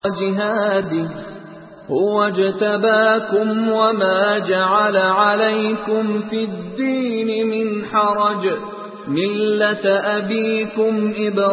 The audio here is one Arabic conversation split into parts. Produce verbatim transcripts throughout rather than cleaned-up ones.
جهاده هو اجتباكم وما جعل عليكم في الدين من حرج ملة أبيكم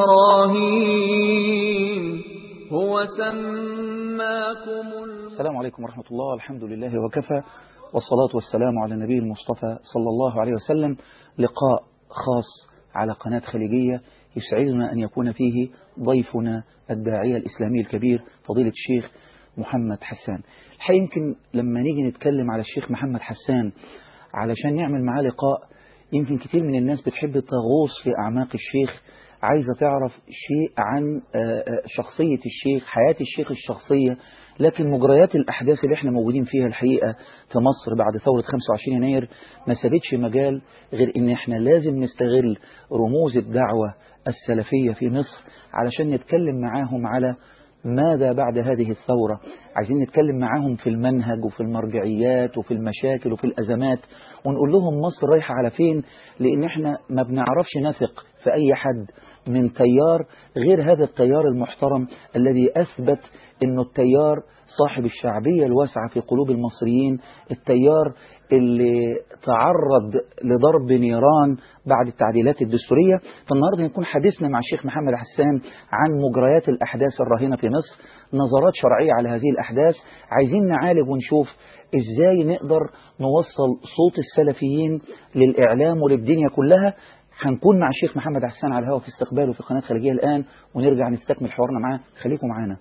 إبراهيم هو سماكم. السلام عليكم ورحمة الله. الحمد لله وكفى، والصلاة والسلام على النبي المصطفى صلى الله عليه وسلم. لقاء خاص على قناة خليجية يسعدنا أن يكون فيه ضيفنا الداعية الإسلامي الكبير فضيلة الشيخ محمد حسان. الحقيقة يمكن لما نيجي نتكلم على الشيخ محمد حسان علشان نعمل معاه لقاء، يمكن كتير من الناس بتحب تغوص في أعماق الشيخ، عايزة تعرف شيء عن شخصية الشيخ، حياة الشيخ الشخصية. لكن مجريات الأحداث اللي احنا موجودين فيها الحقيقة في مصر بعد ثورة خمسة وعشرين يناير ما سابتش مجال غير ان احنا لازم نستغل رموز الدعوة السلفية في مصر علشان نتكلم معاهم على ماذا بعد هذه الثورة. عايزين نتكلم معاهم في المنهج وفي المرجعيات وفي المشاكل وفي الأزمات، ونقول لهم مصر رايحة على فين، لأن احنا ما بنعرفش نثق في أي حد من تيار غير هذا التيار المحترم الذي أثبت أنه التيار صاحب الشعبية الواسعة في قلوب المصريين، التيار اللي تعرض لضرب نيران بعد التعديلات الدستورية. فالنهاردة يكون حديثنا مع الشيخ محمد حسان عن مجريات الأحداث الراهنة في مصر، نظرات شرعية على هذه الأحداث. عايزين نعالج ونشوف إزاي نقدر نوصل صوت السلفيين للإعلام وللدنيا كلها. هنكون مع الشيخ محمد حسان على الهواء في استقباله في قناة خليجية الآن، ونرجع نستكمل حوارنا معاه. خليكم معانا.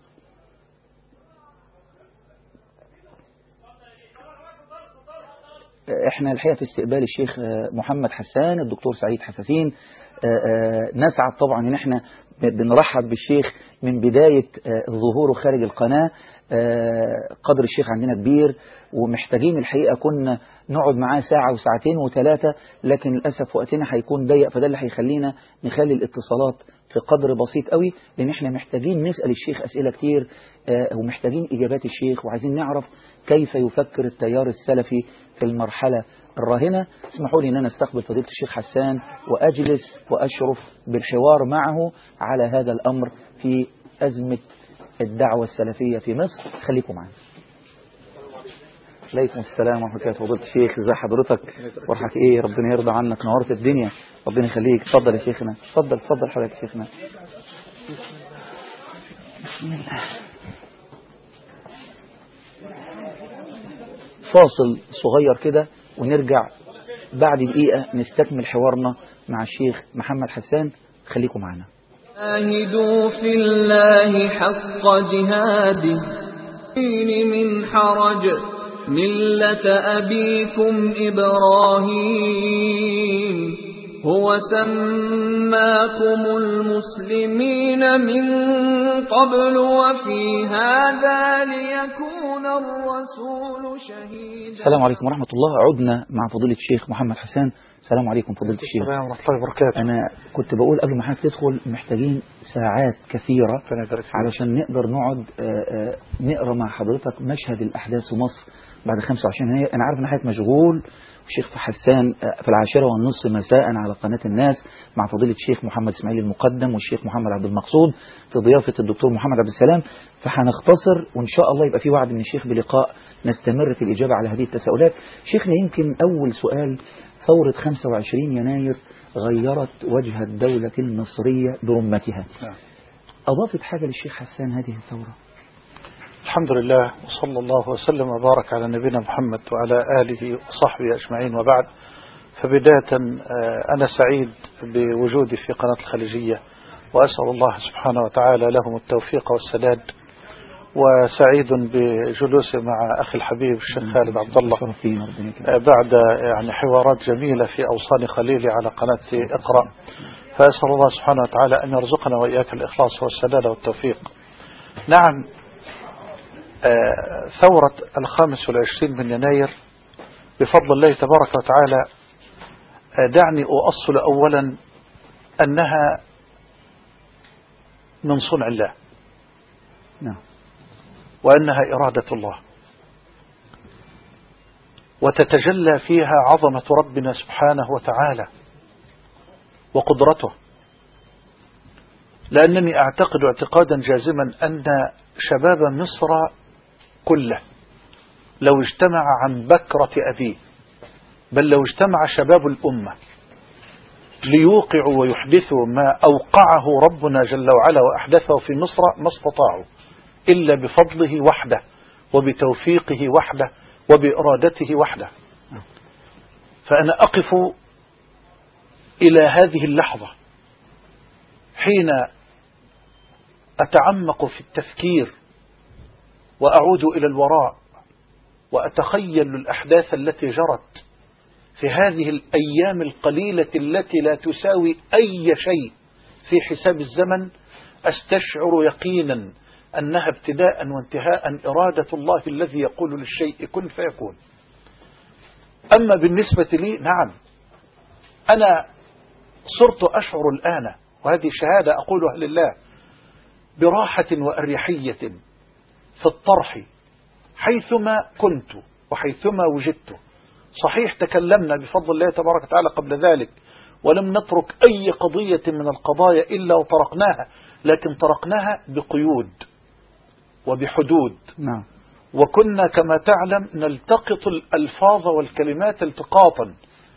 احنا الحقيقة في استقبال الشيخ محمد حسان الدكتور سعيد حساسين. نسعد طبعا ان احنا بنرحب بالشيخ من بداية ظهوره خارج القناة. قدر الشيخ عندنا كبير ومحتاجين الحقيقة كنا نقعد معاه ساعة وساعتين وثلاثة، لكن للأسف وقتنا هيكون ضيق، فده اللي هيخلينا نخلي الاتصالات في قدر بسيط قوي، لأن احنا محتاجين نسأل الشيخ أسئلة كتير ومحتاجين إجابات الشيخ، وعايزين نعرف كيف يفكر التيار السلفي في المرحلة الراهنة. اسمحوا لي أن أنا استقبل فضيلة الشيخ حسان وأجلس وأشرف بالحوار معه على هذا الأمر في أزمة الدعوة السلفية في مصر. خليكم معنا. عليكم السلام ورحمة الله. فضيلة الشيخ ازي حضرتك؟ فرحك ايه؟ ربنا يرضى عنك، نورت الدنيا، ربنا يخليك. اتفضل يا شيخنا، اتفضل اتفضل حضرتك يا شيخنا. بسم الله. فاصل صغير كده ونرجع بعد دقيقة نستكمل حوارنا مع الشيخ محمد حسان. خليكم معنا. جاهدوا في الله حق جهاده من حرج ملة أبيكم إبراهيم هو سماكم المسلمين من قبل وفي هذا ليكون الرسول شهيدا. السلام عليكم ورحمة الله. عدنا مع فضيلة الشيخ محمد حسان. السلام عليكم فضيلة الشيخ. السلام ورحمة الله وبركاته. أنا كنت بقول قبل ما حضرتك تدخل محتاجين ساعات كثيرة علشان نقدر نقعد نقرأ مع حضرتك مشهد الأحداث في مصر بعد خمسة وعشرين يناير. أنا عارف إن حضرتك مشغول، والشيخ حسان في العاشرة والنصف مساء على قناة الناس مع فضيلة الشيخ محمد إسماعيل المقدم والشيخ محمد عبد المقصود في ضيافة الدكتور محمد عبد السلام. فهنختصر وإن شاء الله يبقى في وعد من الشيخ بلقاء نستمر في الإجابة على هذه التساؤلات. شيخنا، يمكن أول سؤال، ثورة خمسة وعشرين يناير غيرت وجه الدولة المصرية برمتها. أضافت حاجة للشيخ حسان هذه الثورة؟ الحمد لله، وصلى الله وسلم وبارك على نبينا محمد وعلى آله وصحبه أجمعين، وبعد. فبداية أنا سعيد بوجودي في قناة الخليجية، وأسأل الله سبحانه وتعالى لهم التوفيق والسداد، وسعيد بجلوسي مع أخي الحبيب الشيخ خالد عبد الله بعد يعني حوارات جميلة في أوصان خليلي على قناة اقرأ. فأسأل الله سبحانه وتعالى أن يرزقنا وإياك الإخلاص والسداد والتوفيق. نعم، ثورة الخامس والعشرين من يناير بفضل الله تبارك وتعالى دعني أؤصل أولا أنها من صنع الله، نعم، وأنها إرادة الله، وتتجلى فيها عظمة ربنا سبحانه وتعالى وقدرته. لأنني أعتقد اعتقادا جازما أن شباب مصر كله لو اجتمع عن بكرة أبيه، بل لو اجتمع شباب الأمة ليوقعوا ويحدثوا ما أوقعه ربنا جل وعلا وأحدثه في مصر ما استطاعوا إلا بفضله وحده وبتوفيقه وحده وبإرادته وحده. فأنا أقف إلى هذه اللحظة حين أتعمق في التفكير وأعود إلى الوراء وأتخيل الأحداث التي جرت في هذه الأيام القليلة التي لا تساوي أي شيء في حساب الزمن، أستشعر يقينا أنها ابتداء وانتهاء إرادة الله الذي يقول للشيء كن فيكون. أما بالنسبة لي، نعم أنا صرت أشعر الآن، وهذه شهادة أقولها لله، براحة وأريحية في الطرح حيثما كنت وحيثما وجدت. صحيح تكلمنا بفضل الله تبارك وتعالى قبل ذلك ولم نترك أي قضية من القضايا إلا وطرقناها، لكن طرقناها بقيود وبحدود. نعم. وكنا كما تعلم نلتقط الألفاظ والكلمات التقاطا،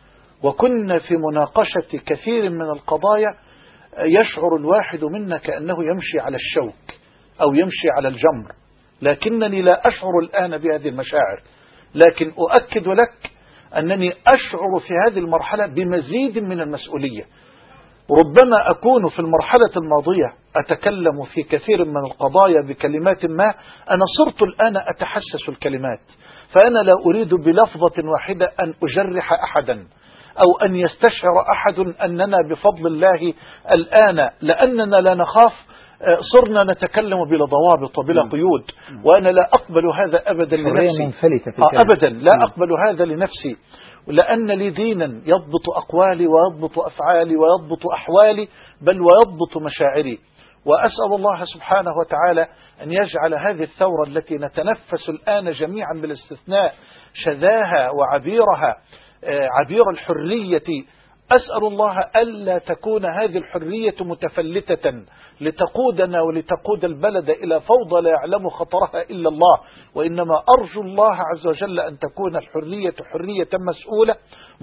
وكنا في مناقشة كثير من القضايا يشعر الواحد منا كأنه يمشي على الشوك أو يمشي على الجمر، لكنني لا أشعر الآن بهذه المشاعر، لكن أؤكد لك أنني أشعر في هذه المرحلة بمزيد من المسؤولية. ربما أكون في المرحلة الماضية أتكلم في كثير من القضايا بكلمات ما، أنا صرت الآن أتحسس الكلمات، فأنا لا أريد بلفظة واحدة أن أجرح أحدا أو أن يستشعر أحد أننا بفضل الله الآن لأننا لا نخاف صرنا نتكلم بلا ضوابط وبلا قيود، وأنا لا أقبل هذا أبدا لنفسي. آه أبدا لا أقبل هذا لنفسي، لأن لي دينا يضبط أقوالي ويضبط أفعالي ويضبط أحوالي بل ويضبط مشاعري. وأسأل الله سبحانه وتعالى أن يجعل هذه الثورة التي نتنفس الآن جميعا بالاستثناء شذاها وعبيرها عبير الحرية، أسأل الله ألا تكون هذه الحرية متفلتة لتقودنا ولتقود البلد إلى فوضى لا يعلم خطرها إلا الله، وإنما أرجو الله عز وجل أن تكون الحرية حرية مسؤولة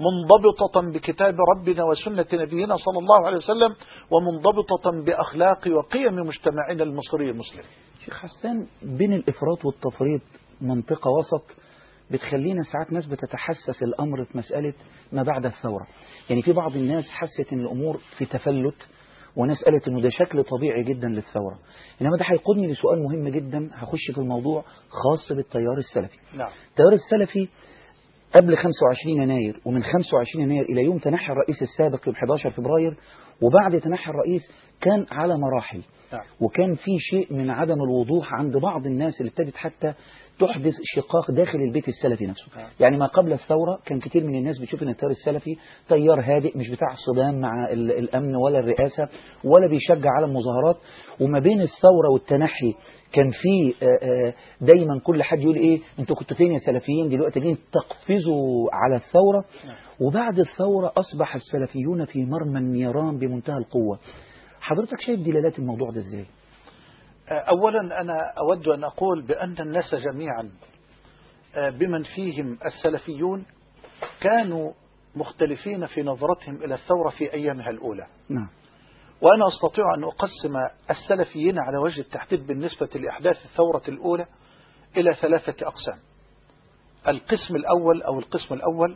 منضبطة بكتاب ربنا وسنة نبينا صلى الله عليه وسلم، ومنضبطة بأخلاق وقيم مجتمعنا المصري المسلم. شيخ حسان، بين الإفراط والتفريط منطقة وسط بتخلينا ساعات ناس بتتحسس الأمر في مسألة ما بعد الثورة. يعني في بعض الناس حست أن الأمور في تفلت، وناس قالت أنه ده شكل طبيعي جدا للثورة. إنما ده هيقودني لسؤال مهم جدا، هخش في الموضوع خاص بالتيار السلفي. نعم. التيار السلفي قبل خمسة وعشرين يناير ومن خمسة وعشرين يناير إلى يوم تنحي الرئيس السابق يوم أحد عشر فبراير وبعد تنحي الرئيس كان على مراحل. نعم. وكان في شيء من عدم الوضوح عند بعض الناس اللي ابتدت حتى تحدث شقاق داخل البيت السلفي نفسه. نعم. يعني ما قبل الثورة كان كتير من الناس بتشوف ان التيار السلفي تيار هادئ مش بتاع الصدام مع الأمن ولا الرئاسة ولا بيشجع على المظاهرات، وما بين الثورة والتنحي كان في دايما كل حد يقول ايه انتوا كنتوا فين يا سلفيين دلوقتي جايين تقفزوا على الثورة. نعم. وبعد الثورة أصبح السلفيون في مرمى النيران بمنتهى القوة. حضرتك شايف دلالات الموضوع ده ازاي؟ أولا أنا أود أن أقول بأن الناس جميعا بمن فيهم السلفيون كانوا مختلفين في نظرتهم إلى الثورة في أيامها الأولى. نعم. وأنا أستطيع أن أقسم السلفيين على وجه التحديد بالنسبة لأحداث الثورة الأولى إلى ثلاثة أقسام. القسم الأول أو القسم الأول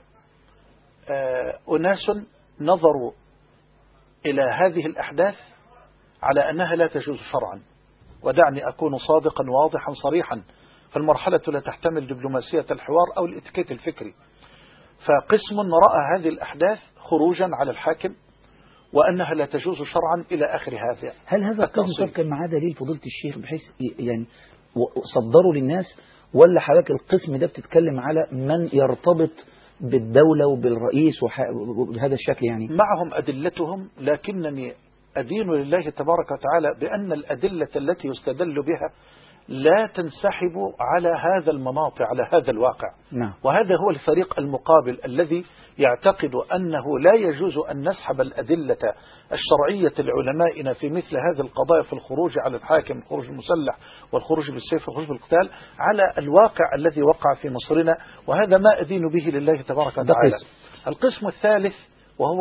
أناس نظروا إلى هذه الأحداث على أنها لا تجوز شرعا، ودعني أكون صادقا واضحا صريحا، فالمرحلة لا تحتمل دبلوماسية الحوار أو الاتيكيت الفكري. فقسم رأى هذه الأحداث خروجا على الحاكم وأنها لا تجوز شرعا إلى آخر هذا. هل هذا القسم كان معاه دليل فضيلة الشيخ بحيث يعني صدروا للناس، ولا حضرتك القسم ده بتتكلم على من يرتبط بالدولة وبالرئيس وبهذا الشكل؟ يعني معهم أدلتهم، لكنني أدين لله تبارك وتعالى بأن الأدلة التي يستدل بها لا تنسحب على هذا المناط، على هذا الواقع. نعم. وهذا هو الفريق المقابل الذي يعتقد أنه لا يجوز أن نسحب الأدلة الشرعية لعلمائنا في مثل هذه القضايا، في الخروج على الحاكم، الخروج المسلح والخروج بالسيف والخروج بالقتال، على الواقع الذي وقع في مصرنا. وهذا ما أدين به لله تبارك وتعالى. القسم الثالث وهو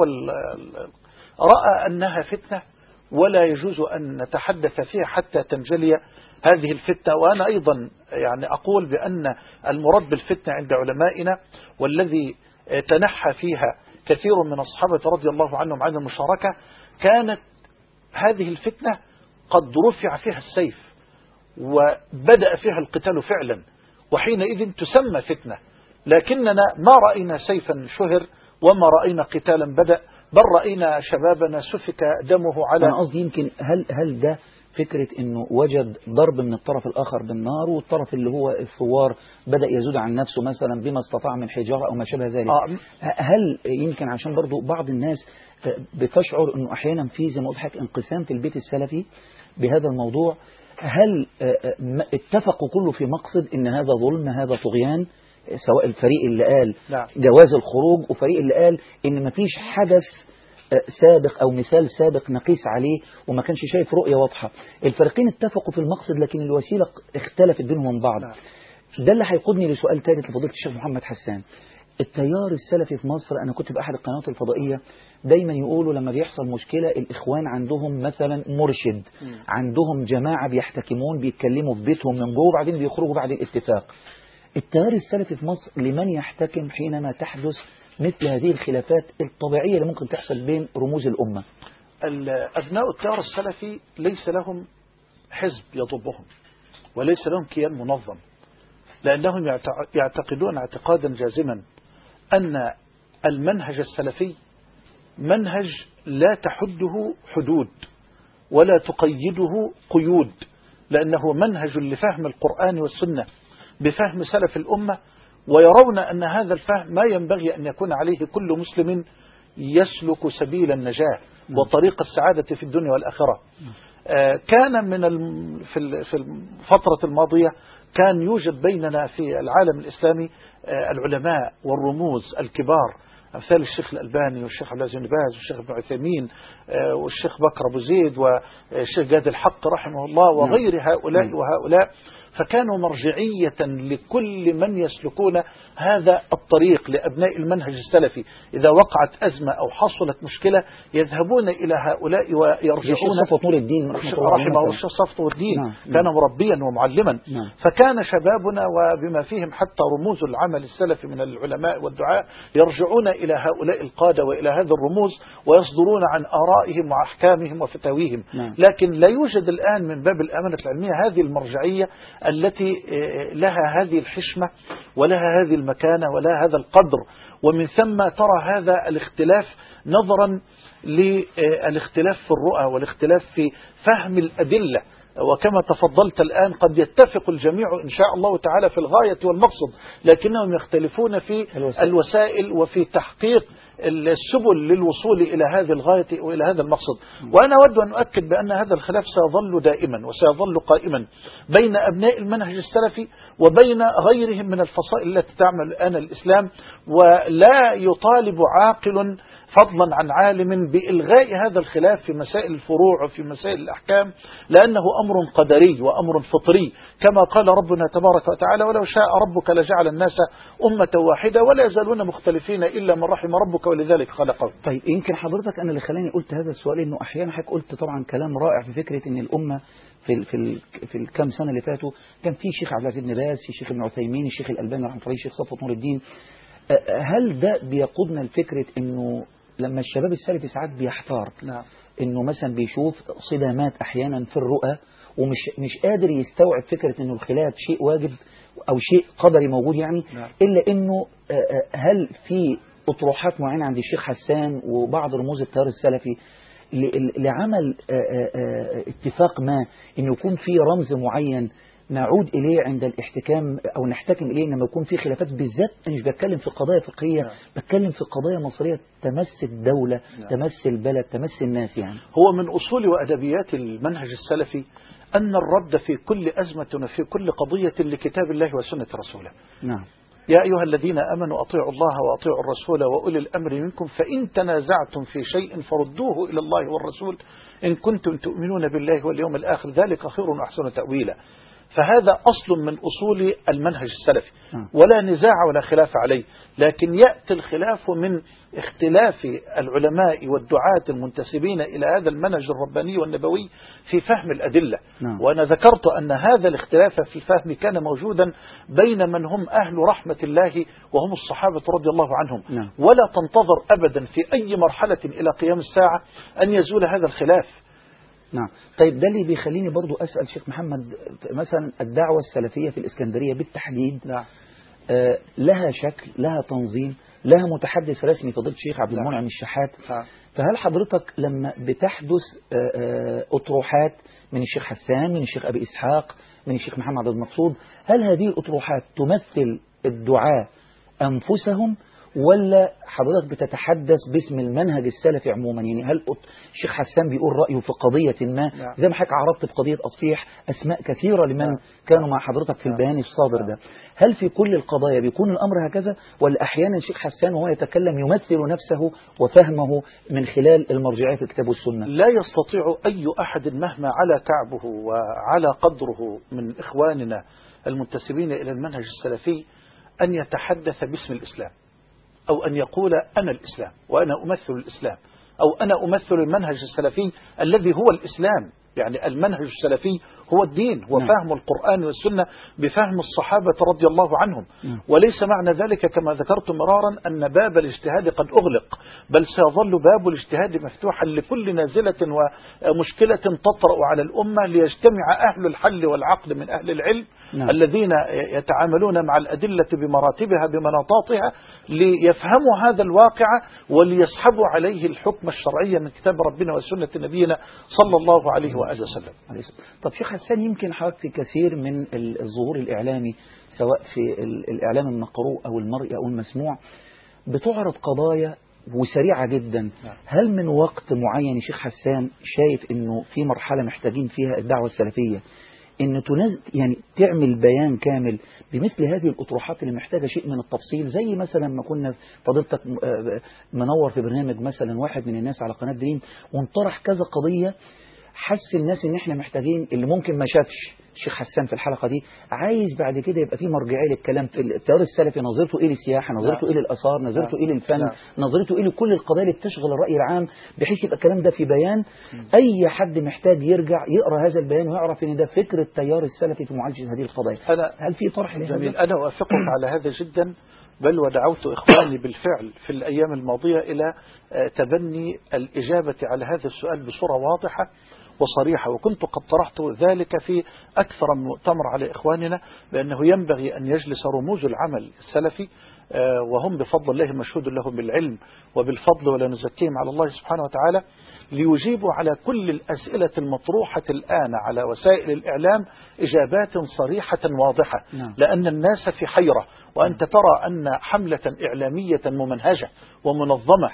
رأى أنها فتنة ولا يجوز أن نتحدث فيها حتى تنجلي هذه الفتنة. وأنا أيضا يعني أقول بأن المراد بالفتنة عند علمائنا والذي تنحى فيها كثير من الصحابة رضي الله عنهم عن المشاركة، كانت هذه الفتنة قد رفع فيها السيف وبدأ فيها القتال فعلا، وحينئذ تسمى فتنة. لكننا ما رأينا سيفا شهر وما رأينا قتالا بدأ، بل رأينا شبابنا سفك دمه على. أنا قصدي يمكن هل هل ده فكرة انه وجد ضرب من الطرف الاخر بالنار، والطرف اللي هو الثوار بدأ يزود عن نفسه مثلا بما استطاع من حجارة او ما شابه ذلك. آه. هل يمكن عشان برضو بعض الناس بتشعر انه احيانا في زي ما قلت حضرتك انقسام في البيت السلفي بهذا الموضوع، هل اتفقوا كله في مقصد ان هذا ظلم، هذا طغيان، سواء الفريق اللي قال لا. جواز الخروج، وفريق اللي قال ان مفيش حدث سابق أو مثال سابق نقيس عليه وما كانش شايف رؤية واضحة؟ الفريقين اتفقوا في المقصد لكن الوسيلة اختلفت بينهم من بعض. ده اللي هيقودني لسؤال ثالث لفضيلة الشيخ محمد حسان. التيار السلفي في مصر، أنا كنت بأحد القنوات الفضائية دايما يقولوا لما بيحصل مشكلة الإخوان عندهم مثلا مرشد، عندهم جماعة بيحتكمون بيتكلموا في بيتهم من جوه وبعدين بيخرجوا بعد الاتفاق. التيار السلفي في مصر لمن يحتكم حينما تحدث مثل هذه الخلافات الطبيعية اللي ممكن تحصل بين رموز الأمة؟ أبناء التيار السلفي ليس لهم حزب يضبهم وليس لهم كيان منظم، لأنهم يعتقدون اعتقادا جازما أن المنهج السلفي منهج لا تحده حدود ولا تقيده قيود، لأنه منهج لفهم القرآن والسنة بفهم سلف الأمة، ويرون أن هذا الفهم ما ينبغي أن يكون عليه كل مسلم يسلك سبيل النجاة وطريق السعادة في الدنيا والآخرة. كان من في الفترة الماضية كان يوجد بيننا في العالم الإسلامي العلماء والرموز الكبار، أمثال الشيخ الألباني والشيخ عبد العزيز بن باز والشيخ ابن عثيمين والشيخ بكر أبو زيد والشيخ جاد الحق رحمه الله وغير هؤلاء وهؤلاء، فكانوا مرجعية لكل من يسلكون هذا الطريق لأبناء المنهج السلفي. إذا وقعت أزمة أو حصلت مشكلة يذهبون إلى هؤلاء ويرجعون. الشيخ صفوة نور الدين رحمه الله الشيخ صفوة نور الدين كان مربيا ومعلما. نعم. فكان شبابنا وبما فيهم حتى رموز العمل السلفي من العلماء والدعاء يرجعون إلى هؤلاء القادة وإلى هذا الرموز ويصدرون عن آرائهم وأحكامهم وفتاويهم. نعم. لكن لا يوجد الآن من باب الأمانة العلمية هذه المرجعية التي لها هذه الحشمة ولها هذه المكانة ولا هذا القدر. ومن ثم ترى هذا الاختلاف نظرا للاختلاف في الرؤى والاختلاف في فهم الأدلة. وكما تفضلت الآن قد يتفق الجميع إن شاء الله تعالى في الغاية والمقصد، لكنهم يختلفون في الوسائل, الوسائل وفي تحقيق السبل للوصول إلى هذه الغاية وإلى هذا المقصد. وأنا أود أن أؤكد بأن هذا الخلاف سيظل دائما وسيظل قائما بين أبناء المنهج السلفي وبين غيرهم من الفصائل التي تعمل الآن الإسلام، ولا يطالب عاقل فضلا عن عالم بإلغاء هذا الخلاف في مسائل الفروع وفي مسائل الأحكام، لأنه أمر قدري وأمر فطري كما قال ربنا تبارك وتعالى: ولو شاء ربك لجعل الناس أمة واحدة ولا يزالون مختلفين إلا من رحم ربك ولذلك خلقهم. طيب يمكن حضرتك أنا اللي خلاني قلت هذا السؤال إنه أحيانا حضرتك قلت طبعا كلام رائع في فكرة إن الأمة في ال في ال في الكام سنة اللي فاتوا كان في شيخ عبد العزيز بن باز، في شيخ ابن عثيمين، الشيخ الألباني رحمه الله، الشيخ صفوة نور الدين. هل ده بيقودنا لفكرة إنه لما الشباب السلفي ساعات بيحتار نعم. إنه مثلا بيشوف صدامات أحيانا في الرؤى ومش مش قادر يستوعب فكرة إنه الخلاف شيء واجب أو شيء قدري موجود يعني نعم. إلا إنه هل في أطروحات معينة عند الشيخ حسان وبعض رموز التيار السلفي لعمل اتفاق ما إنه يكون في رمز معين نعود إليه عند الاحتكام أو نحتكم إليه لما يكون في خلافات؟ بالذات أنا مش بتكلم في قضايا فقهية نعم. بتكلم في قضايا مصرية تمس الدولة نعم. تمس البلد تمس الناس. يعني هو من أصول وأدبيات المنهج السلفي أن الرد في كل أزمة وفي كل قضية لكتاب الله وسنة رسوله. نعم. يا أيها الذين آمنوا أطيعوا الله وأطيعوا الرسول وأولي الأمر منكم فإن تنازعتم في شيء فردوه إلى الله والرسول إن كنتم تؤمنون بالله واليوم الآخر ذلك خير وأحسن تأويلا. فهذا أصل من أصول المنهج السلفي ولا نزاع ولا خلاف عليه، لكن يأتي الخلاف من اختلاف العلماء والدعاة المنتسبين إلى هذا المنهج الرباني والنبوي في فهم الأدلة. نعم. وأنا ذكرت أن هذا الاختلاف في الفهم كان موجودا بين من هم أهل رحمة الله وهم الصحابة رضي الله عنهم. نعم. ولا تنتظر أبدا في أي مرحلة إلى قيام الساعة أن يزول هذا الخلاف. نعم. طيب ده اللي بيخليني برضو أسأل شيخ محمد، مثلا الدعوة السلفية في الإسكندرية بالتحديد نعم. آه لها شكل، لها تنظيم، لها متحدث رسمي فضيلة الشيخ عبد المنعم الشحات. نعم. فهل حضرتك لما بتحدث آه آه أطروحات من الشيخ حسان، من الشيخ أبي إسحاق، من الشيخ محمد عبد المقصود، هل هذه الأطروحات تمثل الدعاة أنفسهم ولا حضرتك بتتحدث باسم المنهج السلفي عموما؟ يعني هل الشيخ حسان بيقول رأيه في قضية ما زي ما حضرتك عرضت في قضية أطفيح أسماء كثيرة لمن كانوا مع حضرتك في البيان الصادر ده، هل في كل القضايا بيكون الأمر هكذا ولا أحيانا الشيخ حسان وهو يتكلم يمثل نفسه وفهمه من خلال المرجعية في الكتاب والسنة؟ لا يستطيع أي أحد مهما على كعبه وعلى قدره من إخواننا المنتسبين إلى المنهج السلفي أن يتحدث باسم الإسلام أو أن يقول أنا الإسلام وأنا أمثل الإسلام أو أنا أمثل المنهج السلفي الذي هو الإسلام. يعني المنهج السلفي هو الدين، هو نعم. فهم القرآن والسنة بفهم الصحابة رضي الله عنهم. نعم. وليس معنى ذلك كما ذكرت مرارا أن باب الاجتهاد قد أغلق، بل سيظل باب الاجتهاد مفتوحا لكل نازلة ومشكلة تطرأ على الأمة ليجتمع أهل الحل والعقد من أهل العلم. نعم. الذين يتعاملون مع الأدلة بمراتبها بمناطاتها ليفهموا هذا الواقع وليسحبوا عليه الحكم الشرعي من كتاب ربنا وسنة نبينا صلى الله عليه وآله وسلم. طب شيخ حسان، يمكن حضرتك في كثير من الظهور الإعلامي سواء في الإعلام المقروء أو المرئي أو المسموع بتعرض قضايا وسريعة جدا. هل من وقت معين شيخ حسان شايف إنه في مرحلة محتاجين فيها الدعوة السلفية إن تنزل يعني تعمل بيان كامل بمثل هذه الأطروحات اللي محتاجة شيء من التفصيل، زي مثلا ما كنا فضيلتك منور في برنامج مثلا واحد من الناس على قناة دريم وانطرح كذا قضية حس الناس ان احنا محتاجين اللي ممكن ما شافش الشيخ حسان في الحلقة دي عايز بعد كده يبقى في مرجعية للكلام في التيار السلفي، نظرته ايه للسياحة، نظرته ايه للآثار، نظرته ايه للفن، نظرته ايه لكل القضايا اللي بتشغل الرأي العام، بحيث يبقى الكلام ده في بيان اي حد محتاج يرجع يقرأ هذا البيان ويعرف ان ده فكر التيار السلفي في معالجة هذه القضايا. هل في طرح لهذا؟ انا اوافقك على هذا جدا، بل ودعوت إخواني بالفعل في الأيام الماضية إلى تبني الإجابة على هذا السؤال بصورة واضحة وصريحة، وكنت قد طرحت ذلك في أكثر من مؤتمر على إخواننا بأنه ينبغي أن يجلس رموز العمل السلفي وهم بفضل الله مشهود لهم بالعلم وبالفضل ولا نزكيهم على الله سبحانه وتعالى ليجيبوا على كل الأسئلة المطروحة الآن على وسائل الإعلام إجابات صريحة واضحة. نعم. لأن الناس في حيرة، وأنت ترى أن حملة إعلامية ممنهجة ومنظمة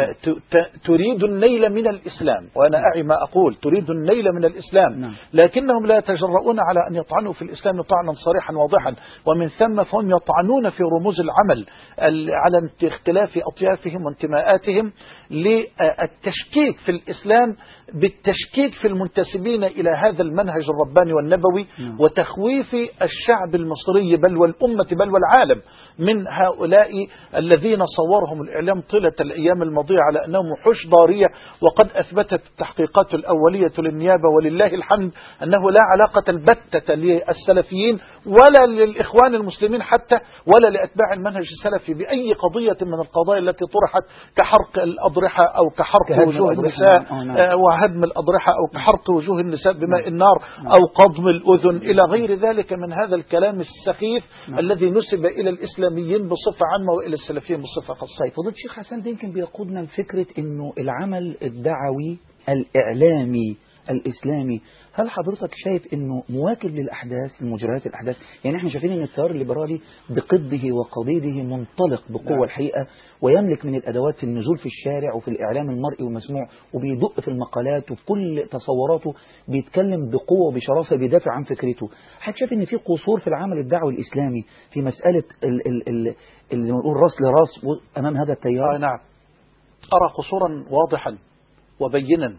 تريد النيل من الإسلام، وأنا أعي ما أقول، تريد النيل من الإسلام. نعم. لكنهم لا يتجرؤون على أن يطعنوا في الإسلام طعنا صريحا واضحا، ومن ثم فهم يطعنون في رموز العمل على اختلاف أطيافهم وانتماءاتهم للتشكيك في الإسلام بالتشكيك في المنتسبين إلى هذا المنهج الرباني والنبوي. نعم. وتخويف الشعب المصري بل والأمة بل والعالم من هؤلاء الذين صورهم الإعلام طيلة الأيام الماضية على أنهم وحوش ضارية، وقد أثبتت التحقيقات الأولية للنيابة ولله الحمد أنه لا علاقة البتة للسلفيين ولا للإخوان المسلمين حتى ولا لأتباع المنهج السلفي بأي قضية من القضايا التي طرحت كحرق الأضرحة أو كحرق وجوه النساء وهدم الأضرحة أو كحرق وجوه النساء بماء النار أو قضم الأذن إلى غير ذلك من هذا الكلام السخيف الذي نسب إلى الإسلاميين بصفة عامة وإلى السلفيين بصفة خاصة. فضيلة الشيخ حسان، ده يمكن بيقودنا لفكرة إنه العمل الدعوي الإعلامي الإسلامي، هل حضرتك شايف أنه مواكب للأحداث، لمجريات الأحداث؟ يعني احنا شايفين أن التيار الليبرالي بقده وقضيده منطلق بقوة نعم. الحقيقة، ويملك من الأدوات في النزول في الشارع وفي الإعلام المرئي والمسموع، وبيدق في المقالات وفي كل تصوراته بيتكلم بقوة وبشراسة، بيدافع عن فكرته. حضرتك شايف أن في قصور في العمل الدعوي الإسلامي في مسألة ال ال ال اللي نقول راس لراس أمام هذا التيار؟ آه نعم، أرى قصورا واضحا وبينا،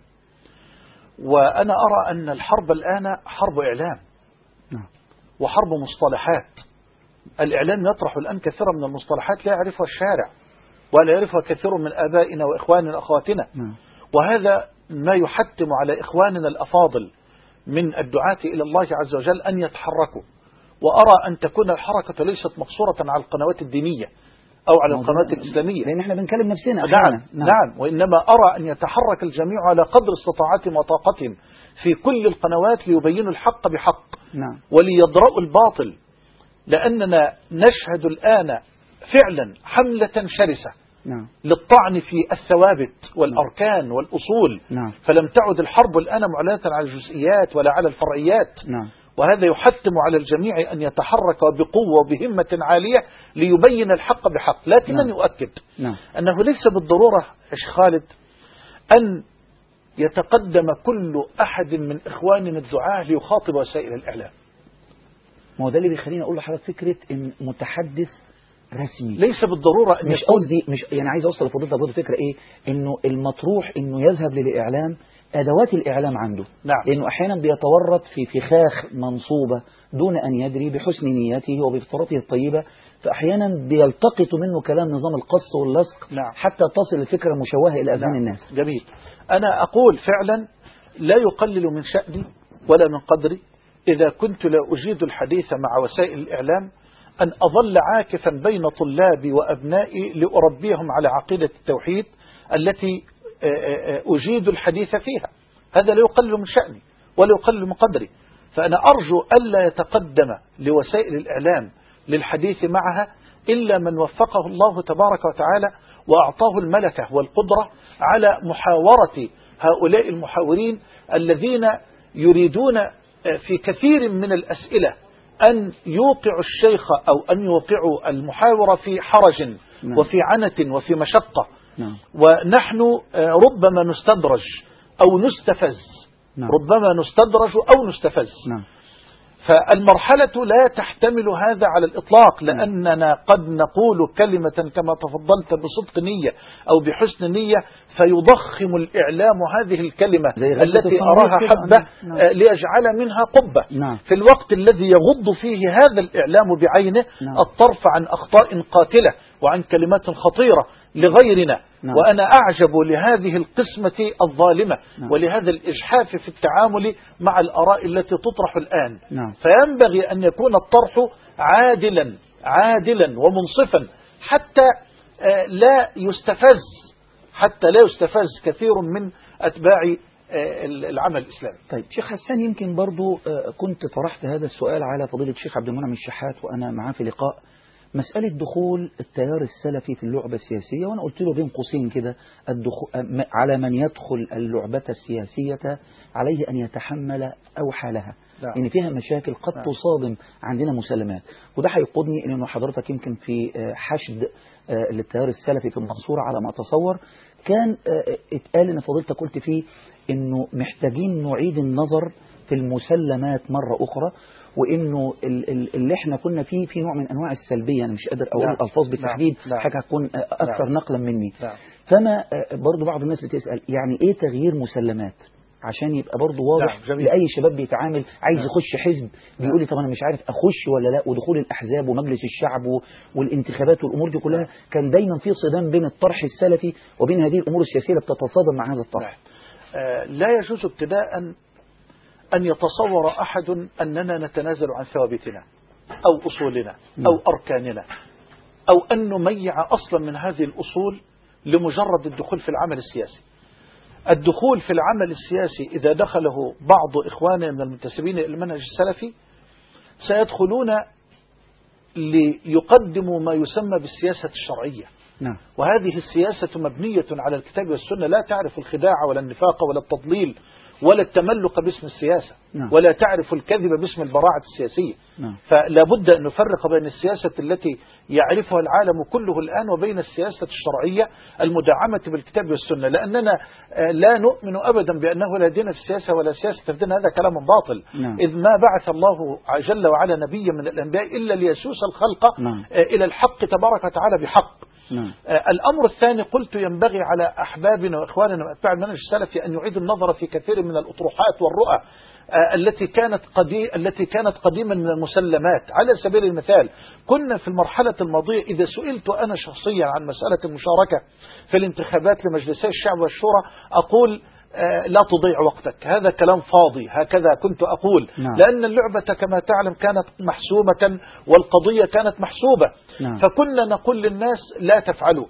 وأنا أرى أن الحرب الآن حرب إعلام نعم. وحرب مصطلحات. الإعلام يطرح الآن كثيرا من المصطلحات لا يعرفها الشارع ولا يعرفها كثير من آبائنا وإخواننا وأخواتنا نعم. وهذا ما يحتم على إخواننا الأفاضل من الدعاة إلى الله عز وجل أن يتحركوا. وأرى أن تكون الحركة ليست مقصورة على القنوات الدينية أو على القنوات الإسلامية، لأن احنا بنكلم نفسنا نعم. نعم. نعم، وإنما أرى أن يتحرك الجميع على قدر استطاعتهم وطاقتهم في كل القنوات ليبينوا الحق بحق نعم. وليدرأوا الباطل، لأننا نشهد الآن فعلا حملة شرسة نعم. للطعن في الثوابت والأركان والأصول نعم. فلم تعد الحرب الآن معلنة على الجزئيات ولا على الفرعيات نعم. وهذا يحتم على الجميع أن يتحرك بقوة وبهمة عالية ليبين الحق بحق. لكنني نعم. أؤكد نعم. أنه ليس بالضرورة يا شيخ خالد أن يتقدم كل أحد من إخواننا الدعاة ليخاطب وسائل الإعلام. ما هو ده اللي بيخليني أقول لحضرتك فكرة إن متحدث رسمي ليس بالضرورة أن مش قصدي، مش يعني عايز أوصل لفضيلتك برضه فكرة إيه، إنه المطروح إنه يذهب للإعلام، أدوات الإعلام عنده نعم. لأنه أحيانا بيتورط في فخاخ منصوبة دون أن يدري بحسن نيته وبفطرته الطيبة، فأحيانا بيلتقط منه كلام نظام القص واللصق نعم. حتى تصل الفكرة مشوهة إلى أذهان نعم. الناس. جميل. أنا أقول فعلا لا يقلل من شأني ولا من قدري إذا كنت لا أجيد الحديث مع وسائل الإعلام أن أظل عاكفا بين طلابي وأبنائي لأربيهم على عقيدة التوحيد التي أجيد الحديث فيها. هذا لا يقلل من شأني ولا يقلل من قدري، فأنا أرجو ألا يتقدم لوسائل الإعلام للحديث معها إلا من وفقه الله تبارك وتعالى وأعطاه الملكة والقدرة على محاورة هؤلاء المحاورين الذين يريدون في كثير من الأسئلة أن يوقعوا الشيخ أو أن يوقعوا المحاور في حرج نعم. وفي عنة وفي مشقة نعم. ونحن ربما نستدرج أو نستفز نعم. ربما نستدرج أو نستفز نعم. فالمرحلة لا تحتمل هذا على الإطلاق، لأننا قد نقول كلمة كما تفضلت بصدق نية أو بحسن نية فيضخم الإعلام هذه الكلمة التي أراها حبة نعم. ليجعل منها قبة نعم. في الوقت الذي يغض فيه هذا الإعلام بعينه نعم. الطرف عن أخطاء قاتلة وعن كلمات خطيرة لغيرنا. نعم. وأنا أعجب لهذه القسمة الظالمة نعم. ولهذا الإجحاف في التعامل مع الآراء التي تطرح الآن. نعم. فينبغي أن يكون الطرح عادلا عادلا ومنصفا حتى لا يستفز حتى لا يستفز كثير من أتباع العمل الإسلامي. طيب شيخ حسان، يمكن برضو كنت طرحت هذا السؤال على فضيلة الشيخ عبد المنعم الشحات وأنا معاه في لقاء، مسألة دخول التيار السلفي في اللعبة السياسية، وأنا قلت له بين قوسين كده على من يدخل اللعبة السياسية عليه أن يتحمل أوحالها، نعم. إن فيها مشاكل قد نعم. تصادم عندنا مسلمات، وده هيقودني إنه حضرتك يمكن في حشد للتيار السلفي في المنصورة على ما أتصور كان اتقال إن فضيلتك قلت فيه إنه محتاجين نعيد النظر في المسلمات مرة أخرى، وإنه اللي احنا كنا فيه في نوع من أنواع السلبية، أنا مش قادر أقول نعم. الألفاظ بالتحديد، نعم. حاجة هتكون أكثر نعم. نقلا مني. نعم. فما برضو بعض الناس بتسأل يعني إيه تغيير مسلمات، عشان يبقى برضو واضح. نعم. لأي شباب بيتعامل عايز نعم. يخش حزب بيقول لي طب أنا مش عارف أخش ولا لا، ودخول الأحزاب ومجلس الشعب والانتخابات والأمور دي كلها كان دايما في صدام بين الطرح السلفي وبين هذه الأمور السياسية اللي بتتصادم مع هذا الطرح. نعم. آه لا يجوز ابتداء أن يتصور أحد أننا نتنازل عن ثوابتنا أو أصولنا أو أركاننا أو أن نميع أصلا من هذه الأصول لمجرد الدخول في العمل السياسي. الدخول في العمل السياسي إذا دخله بعض إخواننا من المنتسبين إلى المنهج السلفي سيدخلون ليقدموا ما يسمى بالسياسة الشرعية. نعم. وهذه السياسة مبنية على الكتاب والسنة، لا تعرف الخداع ولا النفاق ولا التضليل ولا التملق باسم السياسة، نعم. ولا تعرف الكذب باسم البراعة السياسية. نعم. فلا بد أن نفرق بين السياسة التي يعرفها العالم كله الآن وبين السياسة الشرعية المدعمة بالكتاب والسنة، لأننا لا نؤمن أبدا بأنه لا دين في السياسة ولا سياسة في الدين، هذا كلام باطل. نعم. إذ ما بعث الله جل وعلا نبيا من الأنبياء إلا ليسوس الخلق نعم. إلى الحق تبارك وتعالى بحق. نعم. الأمر الثاني قلت ينبغي على أحبابنا وإخواننا وأتباع المنهج السلفي أن يعيدوا النظر في كثير من الأطروحات والرؤى التي كانت قدي... التي كانت قديما من المسلمات. على سبيل المثال كنا في المرحلة الماضية إذا سئلت أنا شخصيا عن مسألة المشاركة في الانتخابات لمجلسي الشعب والشورى أقول لا تضيع وقتك، هذا كلام فاضي، هكذا كنت أقول. نعم. لأن اللعبة كما تعلم كانت محسومة والقضية كانت محسوبة. نعم. فكنا نقول للناس لا تفعلوا،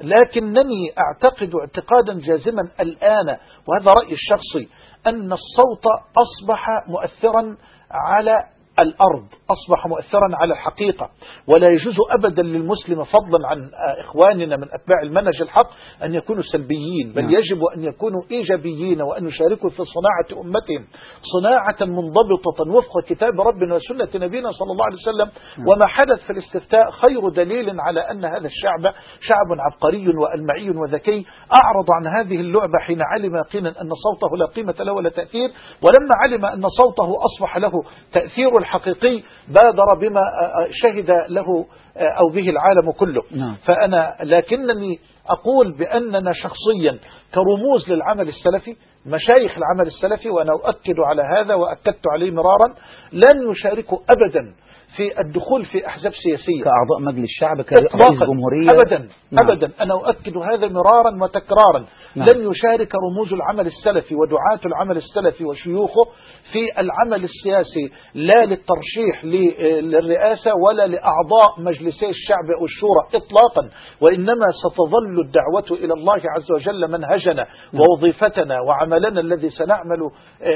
لكنني أعتقد اعتقادا جازما الآن، وهذا رأيي الشخصي، أن الصوت أصبح مؤثرا على الأرض، أصبح مؤثرا على الحقيقة، ولا يجوز أبدا للمسلم فضلا عن إخواننا من أتباع المنهج الحق أن يكونوا سلبيين، بل يجب أن يكونوا إيجابيين وأن يشاركوا في صناعة أمتهم صناعة منضبطة وفق كتاب ربنا وسنة نبينا صلى الله عليه وسلم. وما حدث في الاستفتاء خير دليل على أن هذا الشعب شعب عبقري وألمعي وذكي، أعرض عن هذه اللعبة حين علم يقينا أن صوته لا قيمة له ولا تأثير، ولما علم أن صوته أصبح له تأثير الحقيقي بادر بما شهد له أو به العالم كله. نعم. فأنا لكنني أقول بأننا شخصيا كرموز للعمل السلفي، مشايخ العمل السلفي، وأنا أؤكد على هذا وأكدت عليه مرارا، لن يشاركوا أبدا في الدخول في أحزاب سياسية كأعضاء مجلس الشعب كرئيس جمهورية أبدا. نعم. أبدا أنا أؤكد هذا مرارا وتكرارا. نعم. لن يشارك رموز العمل السلفي ودعاة العمل السلفي وشيوخه في العمل السياسي، لا للترشيح للرئاسة ولا لأعضاء مجلسي الشعب والشورى إطلاقا، وإنما ستظل الدعوة إلى الله عز وجل منهجنا ووظيفتنا وعملنا الذي سنعمل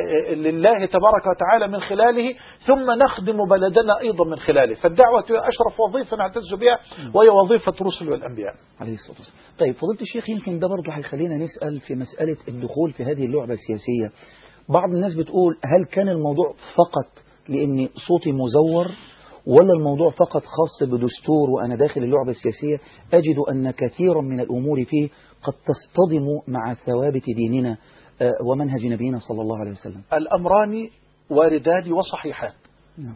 لله تبارك وتعالى من خلاله، ثم نخدم بلدنا أيضا من خلاله. فالدعوة هي أشرف وظيفة نعتز بها، وهي وظيفة الرسل والأنبياء عليه الصلاة والسلام. طيب فضيلة الشيخ، يمكن ده برضه هيخلينا نسأل في مسألة الدخول في هذه اللعبة السياسية. بعض الناس بتقول هل كان الموضوع فقط لأن صوتي مزور، ولا الموضوع فقط خاص بدستور وأنا داخل اللعبة السياسية أجد أن كثيرا من الأمور فيه قد تصطدم مع ثوابت ديننا ومنهج نبينا صلى الله عليه وسلم؟ الأمران واردان وصحيحان. نعم.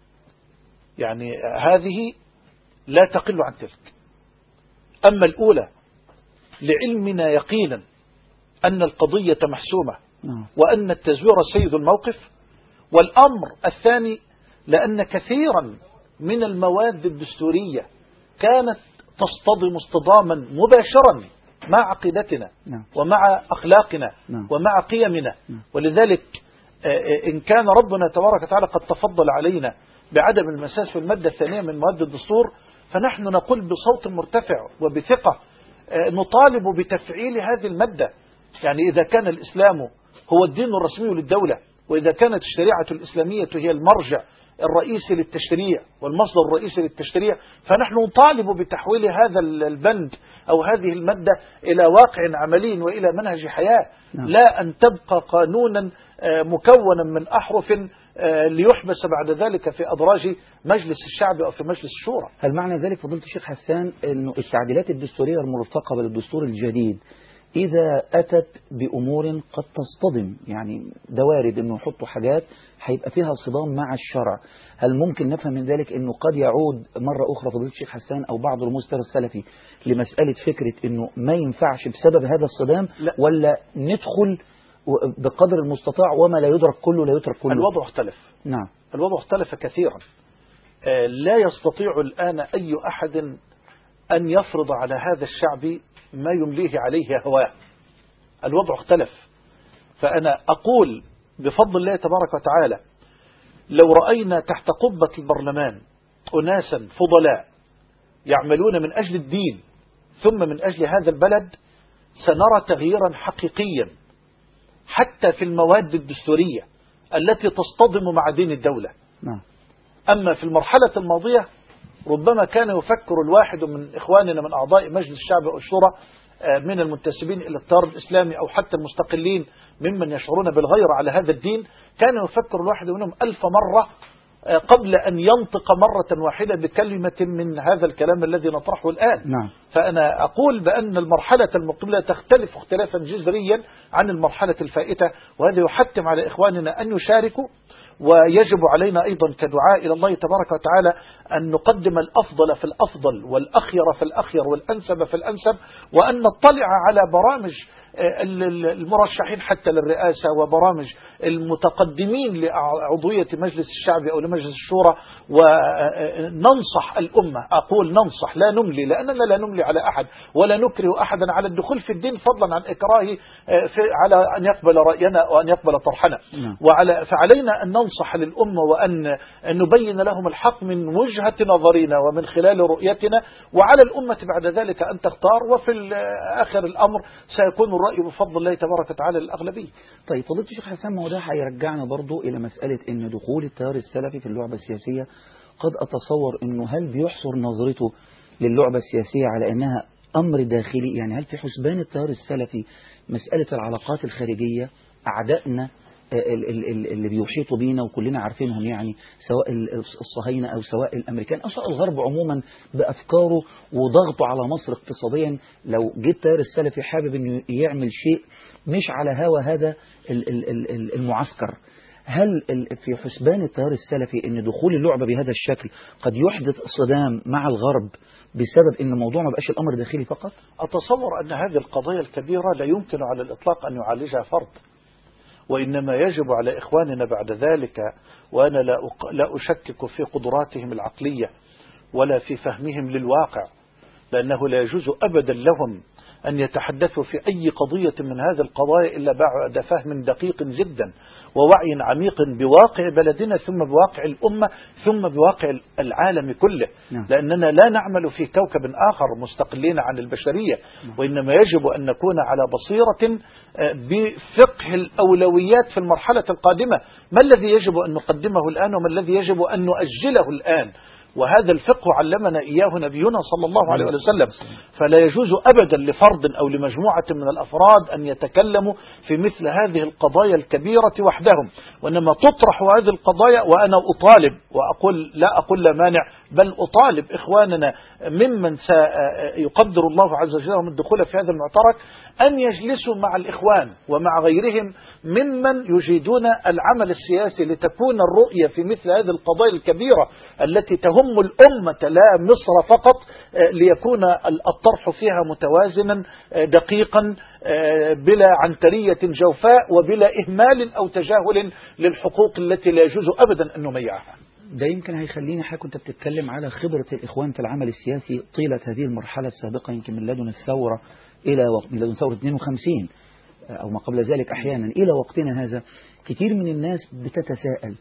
يعني هذه لا تقل عن تلك. أما الأولى لعلمنا يقينا أن القضية محسومة وأن التزوير سيد الموقف، والأمر الثاني لأن كثيرا من المواد الدستورية كانت تصطدم اصطداما مباشرا مع عقيدتنا ومع أخلاقنا ومع قيمنا. ولذلك إن كان ربنا تبارك وتعالى قد تفضل علينا بعدم المساس في المادة الثانية من مواد الدستور، فنحن نقول بصوت مرتفع وبثقة نطالب بتفعيل هذه المادة. يعني إذا كان الإسلام هو الدين الرسمي للدولة، وإذا كانت الشريعة الإسلامية هي المرجع الرئيسي للتشريع والمصدر الرئيسي للتشريع، فنحن نطالب بتحويل هذا البند أو هذه المادة إلى واقع عملي وإلى منهج حياة. نعم. لا أن تبقى قانونا مكونا من أحرف ليحبس بعد ذلك في أدراج مجلس الشعب أو في مجلس الشورى. هل معنى ذلك فضيلة الشيخ حسان أن التعديلات الدستورية المرتقبة للدستور الجديد إذا أتت بأمور قد تصطدم، يعني ده وارد أنه يحطوا حاجات هيبقى فيها صدام مع الشرع، هل ممكن نفهم من ذلك أنه قد يعود مرة أخرى فضيلة الشيخ حسان أو بعض رموز التيار السلفي لمسألة فكرة أنه ما ينفعش بسبب هذا الصدام؟ لا. ولا ندخل بقدر المستطاع وما لا يدرك كله لا يترك كله؟ الوضع اختلف. نعم. الوضع اختلف كثيرا. لا يستطيع الآن أي أحد أن يفرض على هذا الشعب ما يمليه عليه هواه. الوضع اختلف. فأنا أقول بفضل الله تبارك وتعالى لو رأينا تحت قبة البرلمان أناسا فضلاء يعملون من أجل الدين ثم من أجل هذا البلد سنرى تغييرا حقيقيا حتى في المواد الدستورية التي تصطدم مع دين الدولة. نعم. أما في المرحلة الماضية ربما كان يفكر الواحد من إخواننا من أعضاء مجلس الشعب والشورى من المنتسبين إلى التيار الإسلامي أو حتى المستقلين ممن يشعرون بالغيرة على هذا الدين، كان يفكر الواحد منهم ألف مرة قبل أن ينطق مرة واحدة بكلمة من هذا الكلام الذي نطرحه الآن. نعم. فأنا أقول بأن المرحلة المقبلة تختلف اختلافا جذريا عن المرحلة الفائتة، وهذا يحتم على إخواننا أن يشاركوا، ويجب علينا أيضا كدعاء إلى الله تبارك وتعالى أن نقدم الأفضل في الأفضل والأخير في الأخير والأنسب في الأنسب، وأن نطلع على برامج المرشحين حتى للرئاسة وبرامج المتقدمين لعضوية مجلس الشعب أو لمجلس الشورى، وننصح الأمة. أقول ننصح لا نملي، لأننا لا نملي على أحد ولا نكره أحدا على الدخول في الدين، فضلا عن إكراهه على أن يقبل رأينا وأن يقبل طرحنا. وعلى فعلينا أن ننصح للأمة وأن نبين لهم الحق من وجهة نظرنا ومن خلال رؤيتنا، وعلى الأمة بعد ذلك أن تختار، وفي آخر الأمر سيكون الرأي بفضل الله تبارك وتعالى للأغلبية. طيب فضيلة الشيخ حسن، ما ده هيرجعنا برضو إلى مسألة إن دخول التيار السلفي في اللعبة السياسية، قد أتصور إنه هل بيحصر نظرته للعبة السياسية على إنها أمر داخلي؟ يعني هل في حسبان التيار السلفي مسألة العلاقات الخارجية، أعدائنا اللي بيحيطوا بينا وكلنا عارفينهم، يعني سواء الصهاينة أو سواء الأمريكان أو سواء الغرب عموما بأفكاره وضغطه على مصر اقتصاديا، لو جه التيار السلفي حابب إنه يعمل شيء مش على هوا هذا المعسكر، هل في حسبان التيار السلفي إن دخول اللعبة بهذا الشكل قد يحدث صدام مع الغرب بسبب إن الموضوع ما بقاش الأمر داخلي فقط؟ أتصور أن هذه القضايا الكبيرة لا يمكن على الإطلاق أن يعالجها فرد، وإنما يجب على إخواننا بعد ذلك، وأنا لا لا أشكك في قدراتهم العقلية ولا في فهمهم للواقع، لأنه لا يجوز أبدا لهم أن يتحدثوا في أي قضية من هذه القضايا إلا بعد فهم دقيق جدا ووعي عميق بواقع بلدنا، ثم بواقع الأمة، ثم بواقع العالم كله. نعم. لأننا لا نعمل في كوكب آخر مستقلين عن البشرية. نعم. وإنما يجب أن نكون على بصيرة بفقه الأولويات في المرحلة القادمة، ما الذي يجب أن نقدمه الآن وما الذي يجب أن نؤجله الآن، وهذا الفقه علمنا إياه نبينا صلى الله عليه وسلم. فلا يجوز أبدا لفرد أو لمجموعة من الأفراد أن يتكلموا في مثل هذه القضايا الكبيرة وحدهم، وإنما تطرح هذه القضايا. وأنا أطالب وأقول لا أقول لا مانع، بل أطالب إخواننا ممن سيقدر الله عز وجل من الدخول في هذا المعترك أن يجلسوا مع الإخوان ومع غيرهم ممن يجيدون العمل السياسي، لتكون الرؤية في مثل هذه القضايا الكبيرة التي تهم الأمة لا مصر فقط، ليكون الطرح فيها متوازنا دقيقا بلا عنترية جوفاء وبلا إهمال أو تجاهل للحقوق التي لا يجوز أبدا أن نميعها. ده يمكن هيخلينا حضرتك كنت بتتكلم على خبرة الإخوان في العمل السياسي طيلة هذه المرحلة السابقة، يمكن من لدن الثورة إلى وقت من لدن ثورة اثنين وخمسين أو ما قبل ذلك أحيانا إلى وقتنا هذا. كتير من الناس بتتساءل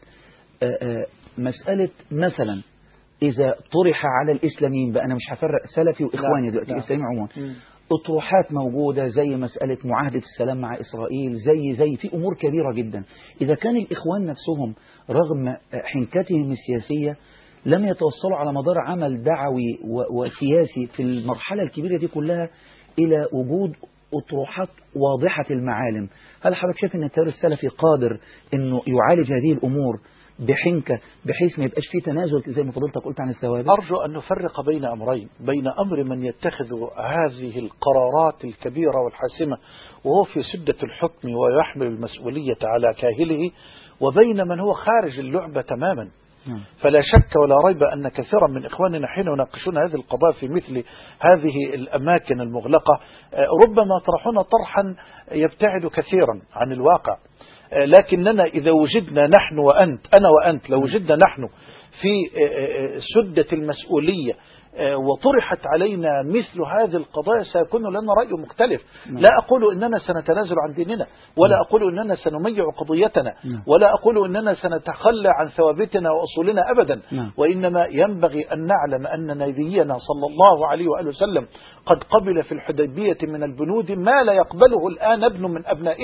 مسألة مثلا إذا طرح على الإسلاميين، بقى أنا مش هفرق سلفي وإخواني دلوقتي، الإسلامي عموما، أطروحات موجودة زي مسألة معاهدة السلام مع إسرائيل، زي زي في أمور كبيرة جدا. إذا كان الإخوان نفسهم رغم حنكتهم السياسية لم يتوصلوا على مدار عمل دعوي وسياسي في المرحلة الكبيرة دي كلها إلى وجود أطروحات واضحة المعالم، هل حضرتك شايف أن التيار السلفي قادر أنه يعالج هذه الأمور بحنكة بحيث ما يبقاش فيه تنازل زي ما فضلتك قلت عن الثوابت؟ أرجو أن نفرق بين أمرين، بين أمر من يتخذ هذه القرارات الكبيرة والحاسمة وهو في سدة الحكم ويحمل المسؤولية على كاهله، وبين من هو خارج اللعبة تماما. فلا شك ولا ريب أن كثيرا من إخواننا حين يناقشون هذه القضايا في مثل هذه الأماكن المغلقة ربما طرحون طرحا يبتعد كثيرا عن الواقع، لكننا إذا وجدنا نحن وأنت، أنا وأنت، لو وجدنا نحن في سدة المسؤولية وطرحت علينا مثل هذه القضايا سيكون لنا رأي مختلف. لا أقول أننا سنتنازل عن ديننا، ولا أقول أننا سنميع قضيتنا، ولا أقول أننا سنتخلى عن ثوابتنا وأصولنا أبدا، وإنما ينبغي أن نعلم أن نبينا صلى الله عليه وآله وسلم قد قبل في الحديبية من البنود ما لا يقبله الآن ابن من أبنائنا،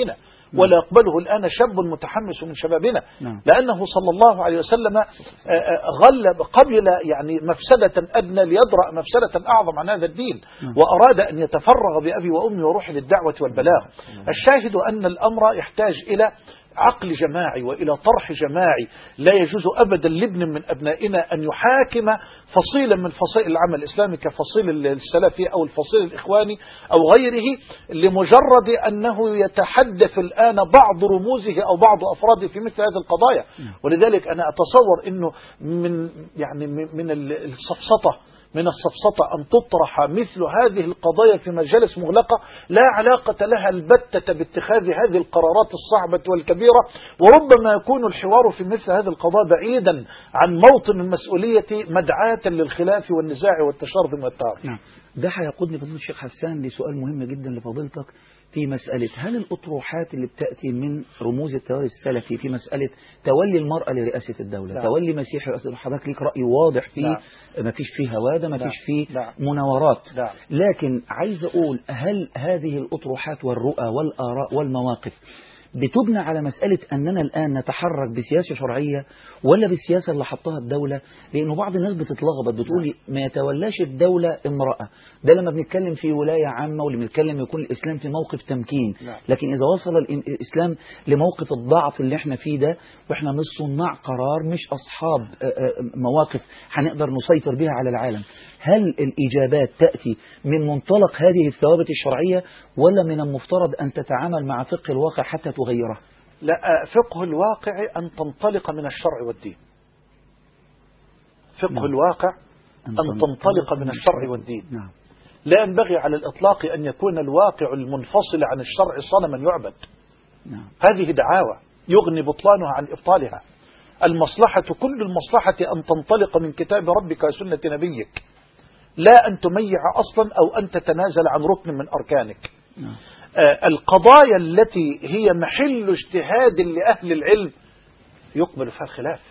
ولا يقبله الآن شاب متحمس من شبابنا، لأنه صلى الله عليه وسلم غلب قبل يعني مفسدة أدنى ليدرأ مفسدة أعظم عن هذا الدين، وأراد أن يتفرغ بأبي وأمي وروح للدعوة والبلاغ. الشاهد أن الأمر يحتاج إلى عقل جماعي وإلى طرح جماعي. لا يجوز أبدا لابن من أبنائنا أن يحاكم فصيلا من فصائل العمل الإسلامي كفصيل السلفي أو الفصيل الإخواني أو غيره لمجرد أنه يتحدث الآن بعض رموزه أو بعض أفراده في مثل هذه القضايا. ولذلك أنا أتصور أنه من يعني من السفسطة من السفسطة أن تطرح مثل هذه القضايا في مجالس مغلقة لا علاقة لها البتة باتخاذ هذه القرارات الصعبة والكبيرة، وربما يكون الحوار في مثل هذه القضايا بعيدا عن موطن المسؤولية مدعاة للخلاف والنزاع والتشرذم والتعارض. نعم. ده هيقودني فضيلة الشيخ حسان لسؤال مهم جدا لفضيلتك في مسألة هل الأطروحات اللي بتأتي من رموز التيار السلفي في مسألة تولي المرأة لرئاسة الدولة، لا. تولي مسيح رئاسة، حضرتك ليك رأي واضح فيه، ما فيش فيه هوادة، ما فيش فيه لا. مناورات لا. لكن عايز أقول هل هذه الأطروحات والرؤى والآراء والمواقف بتبنى على مسألة أننا الآن نتحرك بسياسة شرعية ولا بالسياسة اللي حطها الدولة؟ لأنه بعض الناس بتتلخبط بتقول ما يتولاش الدولة امرأة، ده لما بنتكلم في ولاية عامة واللي بنتكلم يكون الإسلام في موقف تمكين، لكن إذا وصل الإسلام لموقف الضعف اللي احنا فيه ده وإحنا مش صناع قرار مش أصحاب مواقف هنقدر نسيطر بها على العالم، هل الإجابات تأتي من منطلق هذه الثوابت الشرعية ولا من المفترض أن تتعامل مع فقه الواقع حتى تغيره؟ لا، فقه الواقع أن تنطلق من الشرع والدين. فقه نعم. الواقع أن تنطلق من الشرع والدين. نعم. لا ينبغي على الإطلاق أن يكون الواقع المنفصل عن الشرع صنما يعبد. نعم. هذه دعاوى يغني بطلانها عن إبطالها. المصلحة كل المصلحة أن تنطلق من كتاب ربك وسنة نبيك، لا أن تميع أصلا أو أن تتنازل عن ركن من أركانك. نعم. آه القضايا التي هي محل اجتهاد لأهل العلم يقبل فيها الخلاف.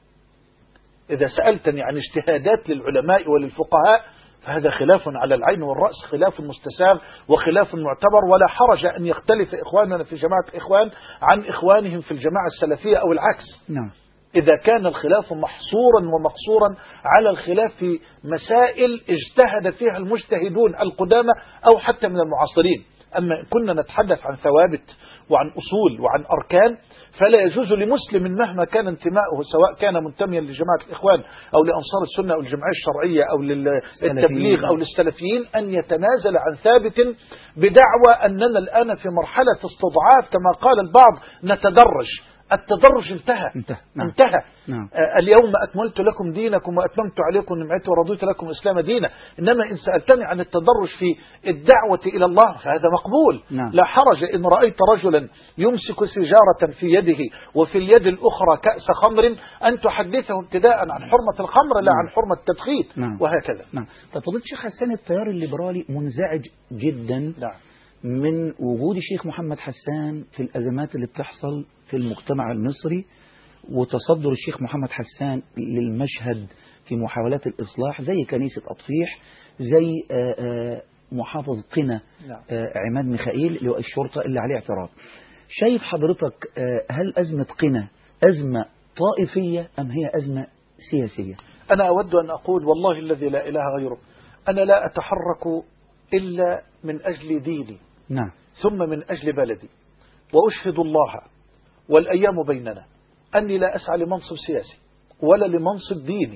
إذا سألتني عن اجتهادات للعلماء وللفقهاء فهذا خلاف على العين والرأس، خلاف مستساغ وخلاف معتبر، ولا حرج أن يختلف إخواننا في جماعة الإخوان عن إخوانهم في الجماعة السلفية أو العكس. نعم. إذا كان الخلاف محصورا ومقصورا على الخلاف في مسائل اجتهد فيها المجتهدون القدامى أو حتى من المعاصرين. أما كنا نتحدث عن ثوابت وعن أصول وعن أركان فلا يجوز لمسلم مهما كان انتماؤه سواء كان منتميا لجماعة الإخوان أو لأنصار السنة أو الجمعية الشرعية أو للتبليغ أو للسلفيين أن يتنازل عن ثابت بدعوى أننا الآن في مرحلة استضعاف كما قال البعض نتدرج. التدرج انتهى انتهى, نعم. انتهى. نعم. آه اليوم أكملت لكم دينكم وأتممت عليكم نعمتي ورضيت لكم الإسلام دينا. إنما إن سألتني عن التدرج في الدعوة إلى الله فهذا مقبول. نعم. لا حرج إن رأيت رجلا يمسك سجارة في يده وفي اليد الأخرى كأس خمر أن تحدثه ابتداء عن حرمة الخمر لا نعم. عن حرمة التدخين. نعم. وهكذا. نعم. طب فضيلة الشيخ حسان التيار الليبرالي منزعج جدا نعم. من وجود الشيخ محمد حسان في الأزمات اللي بتحصل في المجتمع المصري وتصدر الشيخ محمد حسان للمشهد في محاولات الإصلاح زي كنيسة أطفيح زي محافظ قنا عماد ميخائيل اللي هو الشرطة اللي عليه اعتراض. شايف حضرتك هل أزمة قنا أزمة طائفية أم هي أزمة سياسية؟ أنا أود أن أقول والله الذي لا إله غيره أنا لا أتحرك إلا من أجل ديني. نعم. ثم من أجل بلدي، وأشهد الله والأيام بيننا أني لا أسعى لمنصب سياسي ولا لمنصب ديني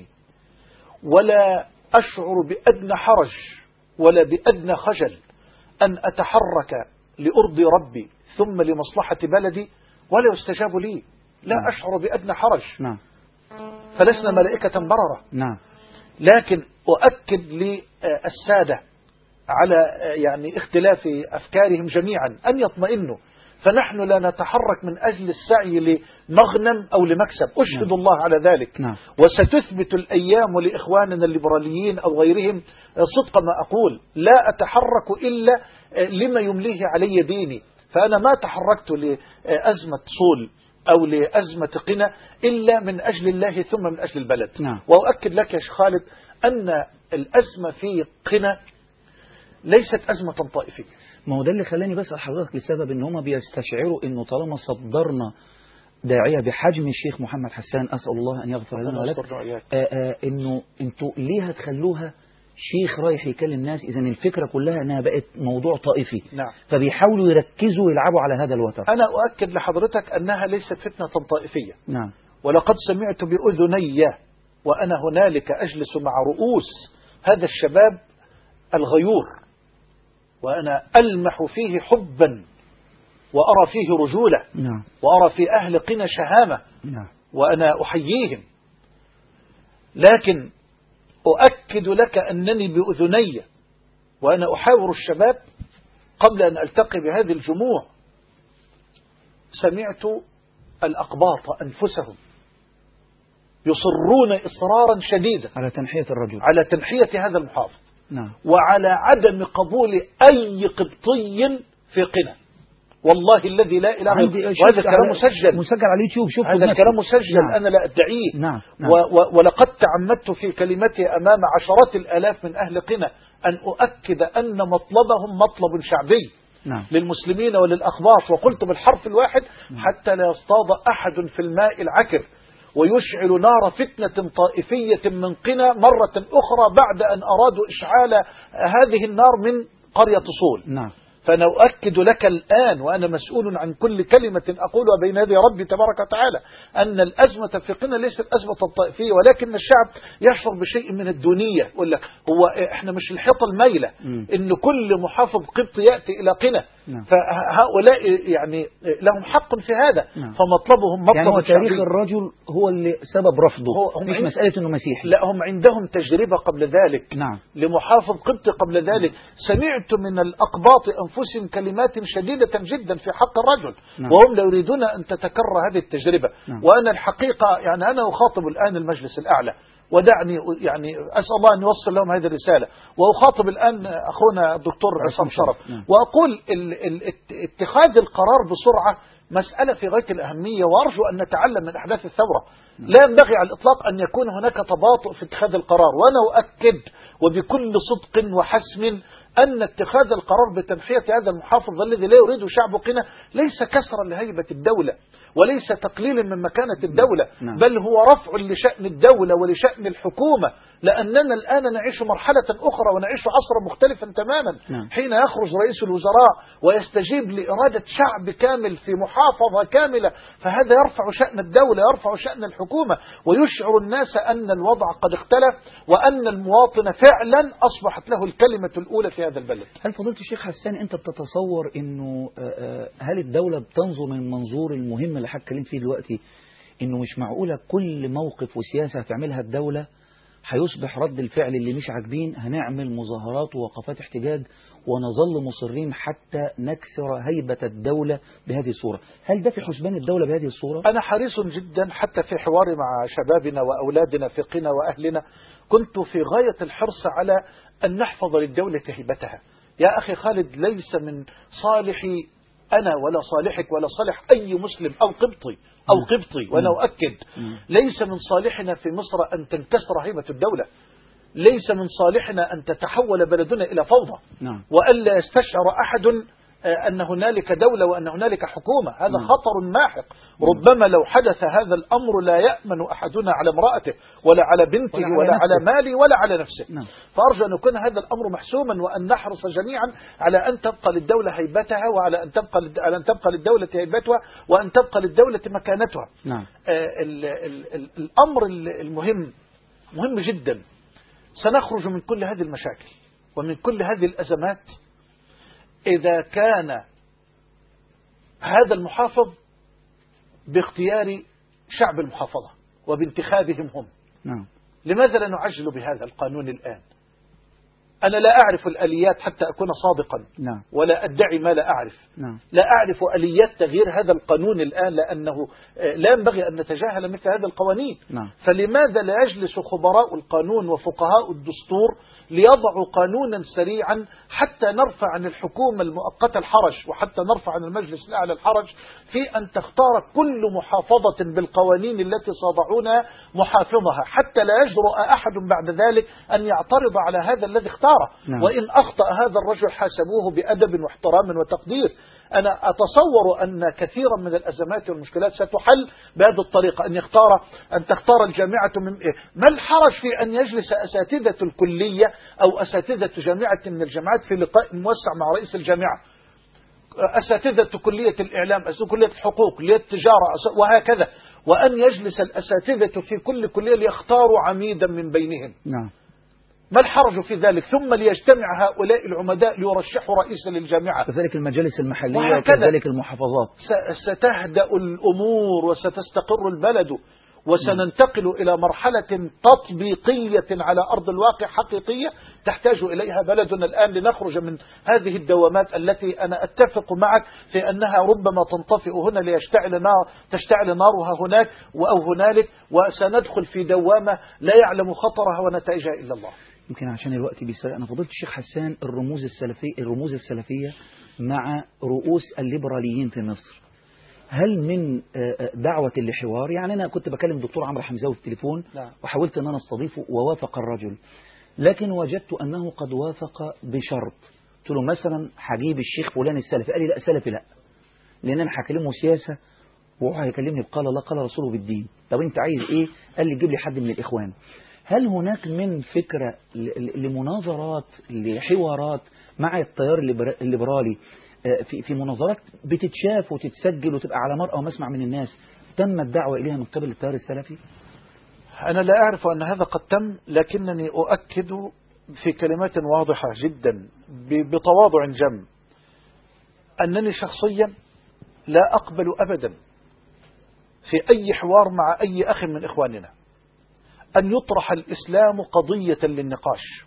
ولا أشعر بأدنى حرج ولا بأدنى خجل أن أتحرك لأرضي ربي ثم لمصلحة بلدي ولا يستجاب لي. لا نعم. أشعر بأدنى حرج. نعم. فلسنا ملائكة بررة. نعم. لكن أؤكد للسادة على يعني اختلاف أفكارهم جميعا أن يطمئنوا، فنحن لا نتحرك من أجل السعي لمغنم أو لمكسب. أشهد نعم. الله على ذلك. نعم. وستثبت الأيام لإخواننا الليبراليين أو غيرهم صدق ما أقول لا أتحرك إلا لما يمليه علي ديني. فأنا ما تحركت لأزمة صول أو لأزمة قنا إلا من أجل الله ثم من أجل البلد. نعم. وأؤكد لك يا شيخ خالد أن الأزمة في قنا ليست أزمة طائفية. ما هو ده اللي خلاني بسأل حضرتك لسبب ان هم بيستشعروا انه طالما صدرنا داعية بحجم الشيخ محمد حسان، أسأل الله أن يغفر لنا ولك، انه انتوا ليه هتخلوها شيخ رايح يكلم ناس؟ إذا الفكرة كلها أنها بقت موضوع طائفي. نعم. فبيحاولوا يركزوا ويلعبوا على هذا الوتر. أنا أؤكد لحضرتك أنها ليست فتنة طائفية. نعم. ولقد سمعت بأذني وأنا هنالك أجلس مع رؤوس هذا الشباب الغيور، وأنا ألمح فيه حبا وأرى فيه رجولة. نعم. وأرى في أهل قنا شهامة. نعم. وأنا أحييهم، لكن أؤكد لك أنني بأذني وأنا أحاور الشباب قبل أن ألتقي بهذه الجموع سمعت الأقباط أنفسهم يصرون إصرارا شديدا على تنحية الرجل، على تنحية هذا المحافظ. نعم. وعلى عدم قبول أي قبطي في قنا، والله الذي لا إله إلا هو. وهذا الكلام مسجل مسجل على اليوتيوب، شوف هذا الكلام مسجل. نعم. أنا لا أدعيه. نعم. نعم. ولقد تعمدت في كلمتي أمام عشرات الآلاف من أهل قنا أن أؤكد أن مطلبهم مطلب شعبي. نعم. للمسلمين وللأخباط، وقلت بالحرف الواحد: نعم. حتى لا يصطاد أحد في الماء العكر ويشعل نار فتنة طائفية من قنا مرة أخرى بعد أن أرادوا إشعال هذه النار من قرية صول. نعم. فأنا أؤكد لك الآن وأنا مسؤول عن كل كلمة أقولها بين يدي ربي تبارك وتعالى أن الأزمة في قنا ليست أزمة الطائفية، ولكن الشعب يشعر بشيء من الدونية. يقول لك هو إحنا مش الحيطة الميلة إن كل محافظ قبطي يأتي إلى قنا. نعم. فهؤلاء يعني لهم حق في هذا. نعم. فمطلبهم مطلب يعني هو تاريخ الرجل هو اللي سبب رفضه، مش مسألة أنه مسيحي. لا، هم عندهم تجربة قبل ذلك. نعم. لمحافظ قبطي قبل ذلك. سمعت من الأقباط أنفسهم كلمات شديدة جدا في حق الرجل. نعم. وهم لا يريدون أن تتكرر هذه التجربة. نعم. وأنا الحقيقة يعني أنا أخاطب الآن المجلس الأعلى، ودعني يعني أسأل الله أن يوصل لهم هذه الرسالة، وأخاطب الآن أخونا الدكتور عصام شرف. نعم. وأقول ال ال اتخاذ القرار بسرعة مسألة في غاية الأهمية، وأرجو أن نتعلم من أحداث الثورة. نعم. لا ينبغي على الإطلاق أن يكون هناك تباطؤ في اتخاذ القرار، وأنا أؤكد وبكل صدق وحسم أن اتخاذ القرار بتنحية هذا المحافظ الذي لا يريد شعب قنا ليس كسرا لهيبة الدولة وليس تقليلا من مكانة الدولة. نعم. بل هو رفع لشأن الدولة ولشأن الحكومة، لأننا الآن نعيش مرحلة أخرى ونعيش عصرا مختلفا تماما. نعم. حين يخرج رئيس الوزراء ويستجيب لإرادة شعب كامل في محافظة كاملة، فهذا يرفع شأن الدولة، يرفع شأن الحكومة، ويشعر الناس أن الوضع قد اختلف وأن المواطن فعلا أصبحت له الكلمة الأولى في هذا البلد. هل فضيلة الشيخ حسان أنت بتتصور أنه هل الدولة بتنظر من المنظور المهم اللي حضرتك اتكلمت فيه دلوقتي، أنه مش معقولة كل موقف وسياسة هتعملها الدولة هيصبح رد الفعل اللي مش عاجبين هنعمل مظاهرات ووقفات احتجاج ونظل مصرين حتى نكسر هيبة الدولة بهذه الصورة؟ هل ده في حسبان الدولة بهذه الصورة؟ أنا حريص جدا حتى في حواري مع شبابنا وأولادنا في قنا وأهلنا كنت في غاية الحرص على أن نحفظ للدولة هيبتها. يا أخي خالد، ليس من صالحي أنا ولا صالحك ولا صالح أي مسلم أو قبطي أو قبطي، وأنا أؤكد ليس من صالحنا في مصر أن تنكسر هيبة الدولة، ليس من صالحنا أن تتحول بلدنا إلى فوضى، وألا يستشعر أحد أن هنالك دولة وأن هنالك حكومة. هذا خطر ماحق. ربما لو حدث هذا الأمر لا يأمن أحدنا على امرأته ولا على بنته ولا, ولا على ماله ولا على نفسه. نعم. فأرجو أن يكون هذا الأمر محسوما، وأن نحرص جميعا على أن تبقى للدولة هيبتها، وعلى أن تبقى على أن تبقى للدولة هيبتها، وأن تبقى للدولة مكانتها. نعم. آه ال ال ال الأمر المهم مهم جدا. سنخرج من كل هذه المشاكل ومن كل هذه الأزمات إذا كان هذا المحافظ باختيار شعب المحافظة وبانتخابهم هم. نعم. لماذا لا نعجل بهذا القانون الآن؟ أنا لا أعرف الآليات حتى أكون صادقا. نعم. ولا أدعي ما لا أعرف. نعم. لا أعرف آليات تغيير هذا القانون الآن، لأنه لا ينبغي أن نتجاهل مثل هذا القوانين. نعم. فلماذا لا يجلس خبراء القانون وفقهاء الدستور ليضعوا قانونا سريعا حتى نرفع عن الحكومة المؤقتة الحرج، وحتى نرفع عن المجلس الأعلى الحرج في أن تختار كل محافظة بالقوانين التي صادعونها محافظها، حتى لا يجرؤ أحد بعد ذلك أن يعترض على هذا الذي اختار خسارة. نعم. وإن أخطأ هذا الرجل حاسبوه بأدب واحترام وتقدير. أنا أتصور أن كثيرا من الأزمات والمشكلات ستحل بهذه الطريقة، أن يختار أن تختار الجامعة من إيه؟ ما الحرج في أن يجلس أساتذة الكلية أو أساتذة جامعة من الجامعات في لقاء موسع مع رئيس الجامعة، أساتذة كلية الإعلام، أساتذة كلية الحقوق، كلية التجارة، وهكذا، وأن يجلس الأساتذة في كل كلية ليختاروا عميدا من بينهم. نعم. ما الحرج في ذلك؟ ثم ليجتمع هؤلاء العمداء ليرشحوا رئيسا للجامعة، كذلك المجالس المحلية وكذلك المحافظات. ستهدأ الأمور وستستقر البلد، وسننتقل إلى مرحلة تطبيقية على أرض الواقع حقيقية تحتاج إليها بلدنا الآن، لنخرج من هذه الدوامات التي أنا أتفق معك في أنها ربما تنطفئ هنا ليشتعل نار تشتعل نارها هناك أو هنالك، وسندخل في دوامة لا يعلم خطرها ونتائجها إلا الله. يمكن عشان الوقت بيسرقنا فضيلة الشيخ حسان، الرموز السلفية الرموز السلفية مع رؤوس الليبراليين في مصر، هل من دعوة لحوار؟ يعني أنا كنت بكلم الدكتور عمرو حمزاوي في التليفون وحاولت أن أنا استضيفه ووافق الرجل، لكن وجدت أنه قد وافق بشرط. قلت له مثلا هجيب الشيخ فلان السلفي، قال لي لا سلفي لا، لأن أنا هكلمه سياسة وهو هيكلمني بقال الله قال رسوله بالدين. طب أنت عايز إيه؟ قال لي جيب لي حد من الإخوان. هل هناك من فكرة لمناظرات لحوارات مع التيار الليبرالي في في مناظرات بتتشاف وتتسجل وتبقى على مرأى ومسمع من الناس تم الدعوة إليها من قبل التيار السلفي؟ أنا لا أعرف أن هذا قد تم، لكنني أؤكد في كلمات واضحة جدا بتواضع جم أنني شخصيا لا أقبل أبدا في أي حوار مع أي أخ من إخواننا أن يطرح الإسلام قضية للنقاش،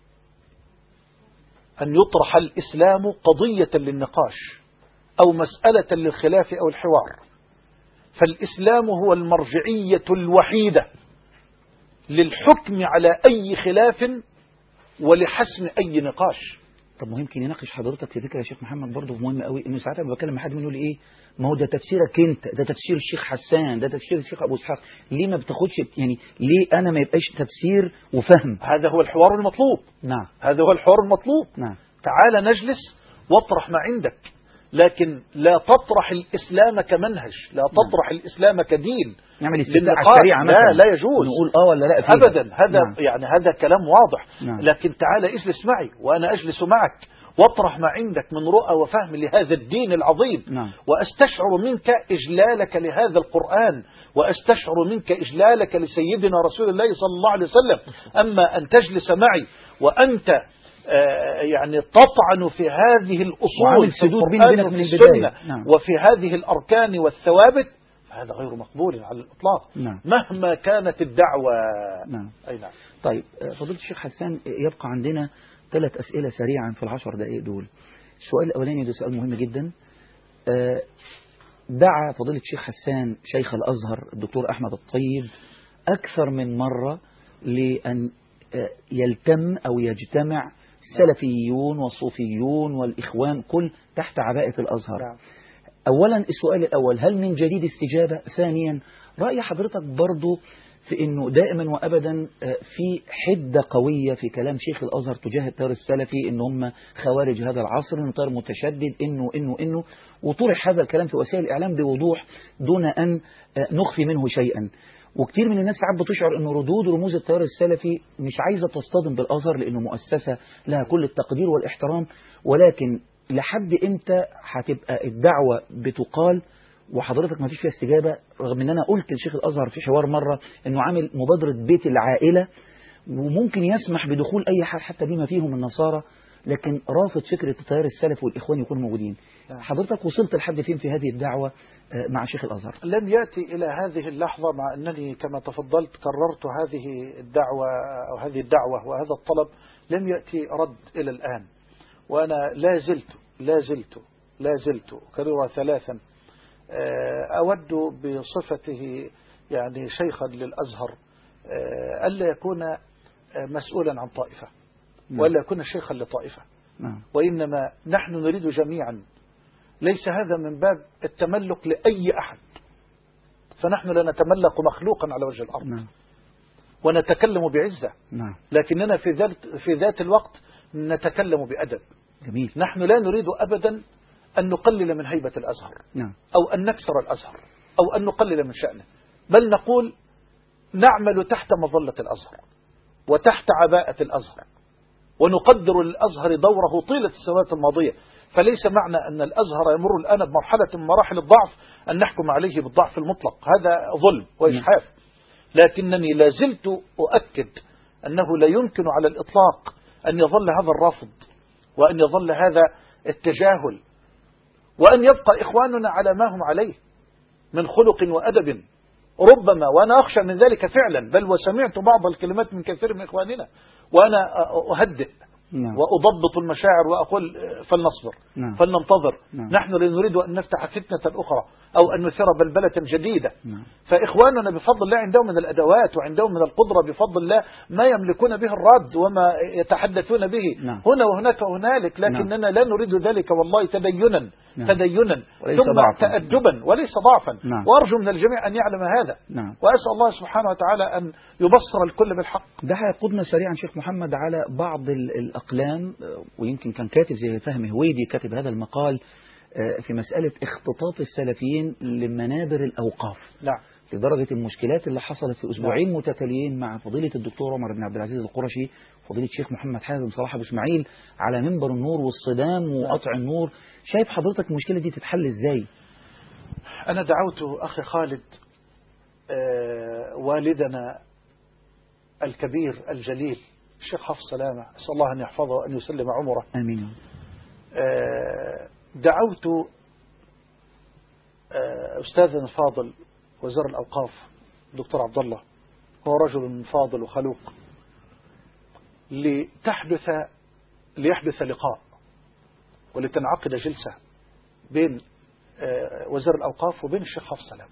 أن يطرح الإسلام قضية للنقاش أو مسألة للخلاف أو الحوار. فالإسلام هو المرجعية الوحيدة للحكم على أي خلاف ولحسم أي نقاش. طب ما يمكن يناقش حضرتك في فكرة يا شيخ محمد برضه مهم قوي، إنه ساعات لما بكلم حد يقول لي إيه، ما هو ده تفسيرك أنت، ده تفسير الشيخ حسان، ده تفسير الشيخ أبو إسحاق، ليه ما بتاخدش يعني ليه أنا ما يبقاش تفسير وفهم؟ هذا هو الحوار المطلوب. نعم. هذا هو الحوار المطلوب. نعم. تعال نجلس واطرح ما عندك، لكن لا تطرح الإسلام كمنهج، لا تطرح نعم. الإسلام كدين نعمل استفتاء على الشريعة مثلا، لا لا يجوز نقول اه ولا لا فيها. أبدا. هذا نعم. يعني هذا كلام واضح. نعم. لكن تعال اجلس معي وأنا أجلس معك واطرح ما عندك من رؤى وفهم لهذا الدين العظيم. نعم. وأستشعر منك إجلالك لهذا القرآن، وأستشعر منك إجلالك لسيدنا رسول الله صلى الله عليه وسلم. أما أن تجلس معي وأنت آه يعني تطعن في هذه الأصول في القرآن وفي السنة نعم. وفي هذه الأركان والثوابت، فهذا غير مقبول على الإطلاق. نعم. مهما كانت الدعوة. نعم. أي نعم. طيب فضيلة الشيخ حسان، يبقى عندنا ثلاث أسئلة سريعا في العشر دقائق دول. السؤال الأولاني ده سؤال مهم جدا. دعا فضيلة الشيخ حسان شيخ الأزهر الدكتور أحمد الطيب أكثر من مرة لأن يلتم أو يجتمع السلفيون والصوفيون والإخوان كل تحت عباءة الأزهر. أولا السؤال الأول، هل من جديد استجابة؟ ثانيا رأي حضرتك برضو في أنه دائما وأبدا في حدة قوية في كلام شيخ الأزهر تجاه التيار السلفي، أن هم خوارج هذا العصر، أنه تيار متشدد، أنه إنه إنه وطرح هذا الكلام في وسائل الإعلام بوضوح دون أن نخفي منه شيئا. وكتير من الناس ساعات بتشعر أنه ردود رموز التيار السلفي مش عايزة تصطدم بالأزهر لأنه مؤسسة لها كل التقدير والاحترام، ولكن لحد إمتى هتبقى الدعوة بتقال وحضرتك ما فيش فيها استجابة؟ رغم ان انا قلت لشيخ الازهر في حوار مرة انه عامل مبادرة بيت العائلة وممكن يسمح بدخول اي حد حتى بما فيهم النصارى، لكن رافض فكرة التيار السلفي والاخوان يكونوا موجودين. حضرتك وصلت لحد فين في هذه الدعوة مع شيخ الازهر؟ لم يأتي الى هذه اللحظة، مع انني كما تفضلت كررت هذه الدعوة او هذه الدعوة وهذا الطلب، لم يأتي رد الى الان. وانا لا زلت لا زلت لا زلت كررها ثلاثا أود بصفته يعني شيخا للأزهر ألا يكون مسؤولا عن طائفة ولا يكون شيخا لطائفة، وإنما نحن نريد جميعا، ليس هذا من باب التملك لأي أحد، فنحن لا نتملك مخلوقا على وجه الأرض ونتكلم بعزة، لكننا في ذات, في ذات الوقت نتكلم بأدب. جميل. نحن لا نريد أبدا أن نقلل من هيبة الأزهر، نعم. أو أن نكسر الأزهر، أو أن نقلل من شأنه، بل نقول نعمل تحت مظلة الأزهر وتحت عباءة الأزهر، ونقدر للأزهر دوره طيلة السنوات الماضية. فليس معنى أن الأزهر يمر الآن بمرحلة من مراحل الضعف أن نحكم عليه بالضعف المطلق، هذا ظلم وإجحاف. لكنني لازلت أؤكد أنه لا يمكن على الإطلاق أن يظل هذا الرفض، وأن يظل هذا التجاهل، وأن يبقى إخواننا على ما هم عليه من خلق وأدب. ربما وأنا أخشى من ذلك فعلا، بل وسمعت بعض الكلمات من كثير من إخواننا وأنا أهدئ نعم. وأضبط المشاعر وأقول فلنصبر، نعم. فلننتظر. نعم. نحن لا نريد أن نفتح فتنة أخرى أو أن نثير بلبلة جديدة. نعم. فإخواننا بفضل الله عندهم من الأدوات وعندهم من القدرة بفضل الله ما يملكون به الرد وما يتحدثون به. نعم. هنا وهناك وهنالك، لكننا نعم. لا نريد ذلك والله تدينا. نعم. تدينا ثم ضعفا. تأدبا وليس ضعفا. نعم. وأرجو من الجميع أن يعلم هذا. نعم. وأسأل الله سبحانه وتعالى أن يبصر الكل بالحق. ده هيقودنا سريعا شيخ محمد على بعض الأقلام، ويمكن كان كاتب زي فهمي هويدي كاتب هذا المقال في مسألة اختطاف السلفيين لمنابر الأوقاف. نعم. لدرجة المشكلات اللي حصلت في أسبوعين نعم. متتاليين مع فضيلة الدكتور عمر بن عبد العزيز القرشي، فضيلة الشيخ محمد حازم صلاح أبو إسماعيل على منبر النور والصدام وقطع النور. شايف حضرتك المشكلة دي تتحل إزاي؟ أنا دعوت أخي خالد آه والدنا الكبير الجليل الشيخ حفص سلامة، أسأل الله أن يحفظه وأن يسلم عمره. آمين. آه دعوت آه أستاذنا الفاضل وزير الأوقاف دكتور عبد الله، هو رجل فاضل وخلوق، لتحدث ليحدث لقاء ولتنعقد جلسة بين وزير الأوقاف وبين الشيخ حفص سلام.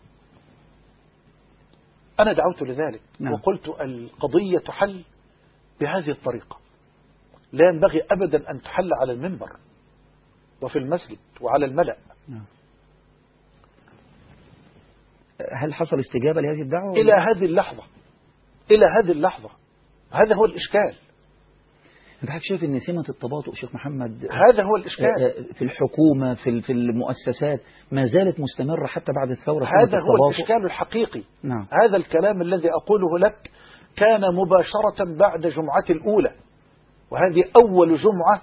أنا دعوت لذلك. نعم. وقلت القضية تحل بهذه الطريقة، لا ينبغي أبدا أن تحل على المنبر وفي المسجد وعلى الملأ. نعم. هل حصل استجابة لهذه الدعوة؟ إلى هذه اللحظة إلى هذه اللحظة هذا هو الإشكال. أنت حضرتك شايف إن سمة التباطؤ شيخ محمد هذا هو الإشكال في الحكومة في في المؤسسات ما زالت مستمرة حتى بعد الثورة؟ هذا هو الإشكال الحقيقي. نعم. هذا الكلام الذي أقوله لك كان مباشرة بعد جمعة الأولى، وهذه أول جمعة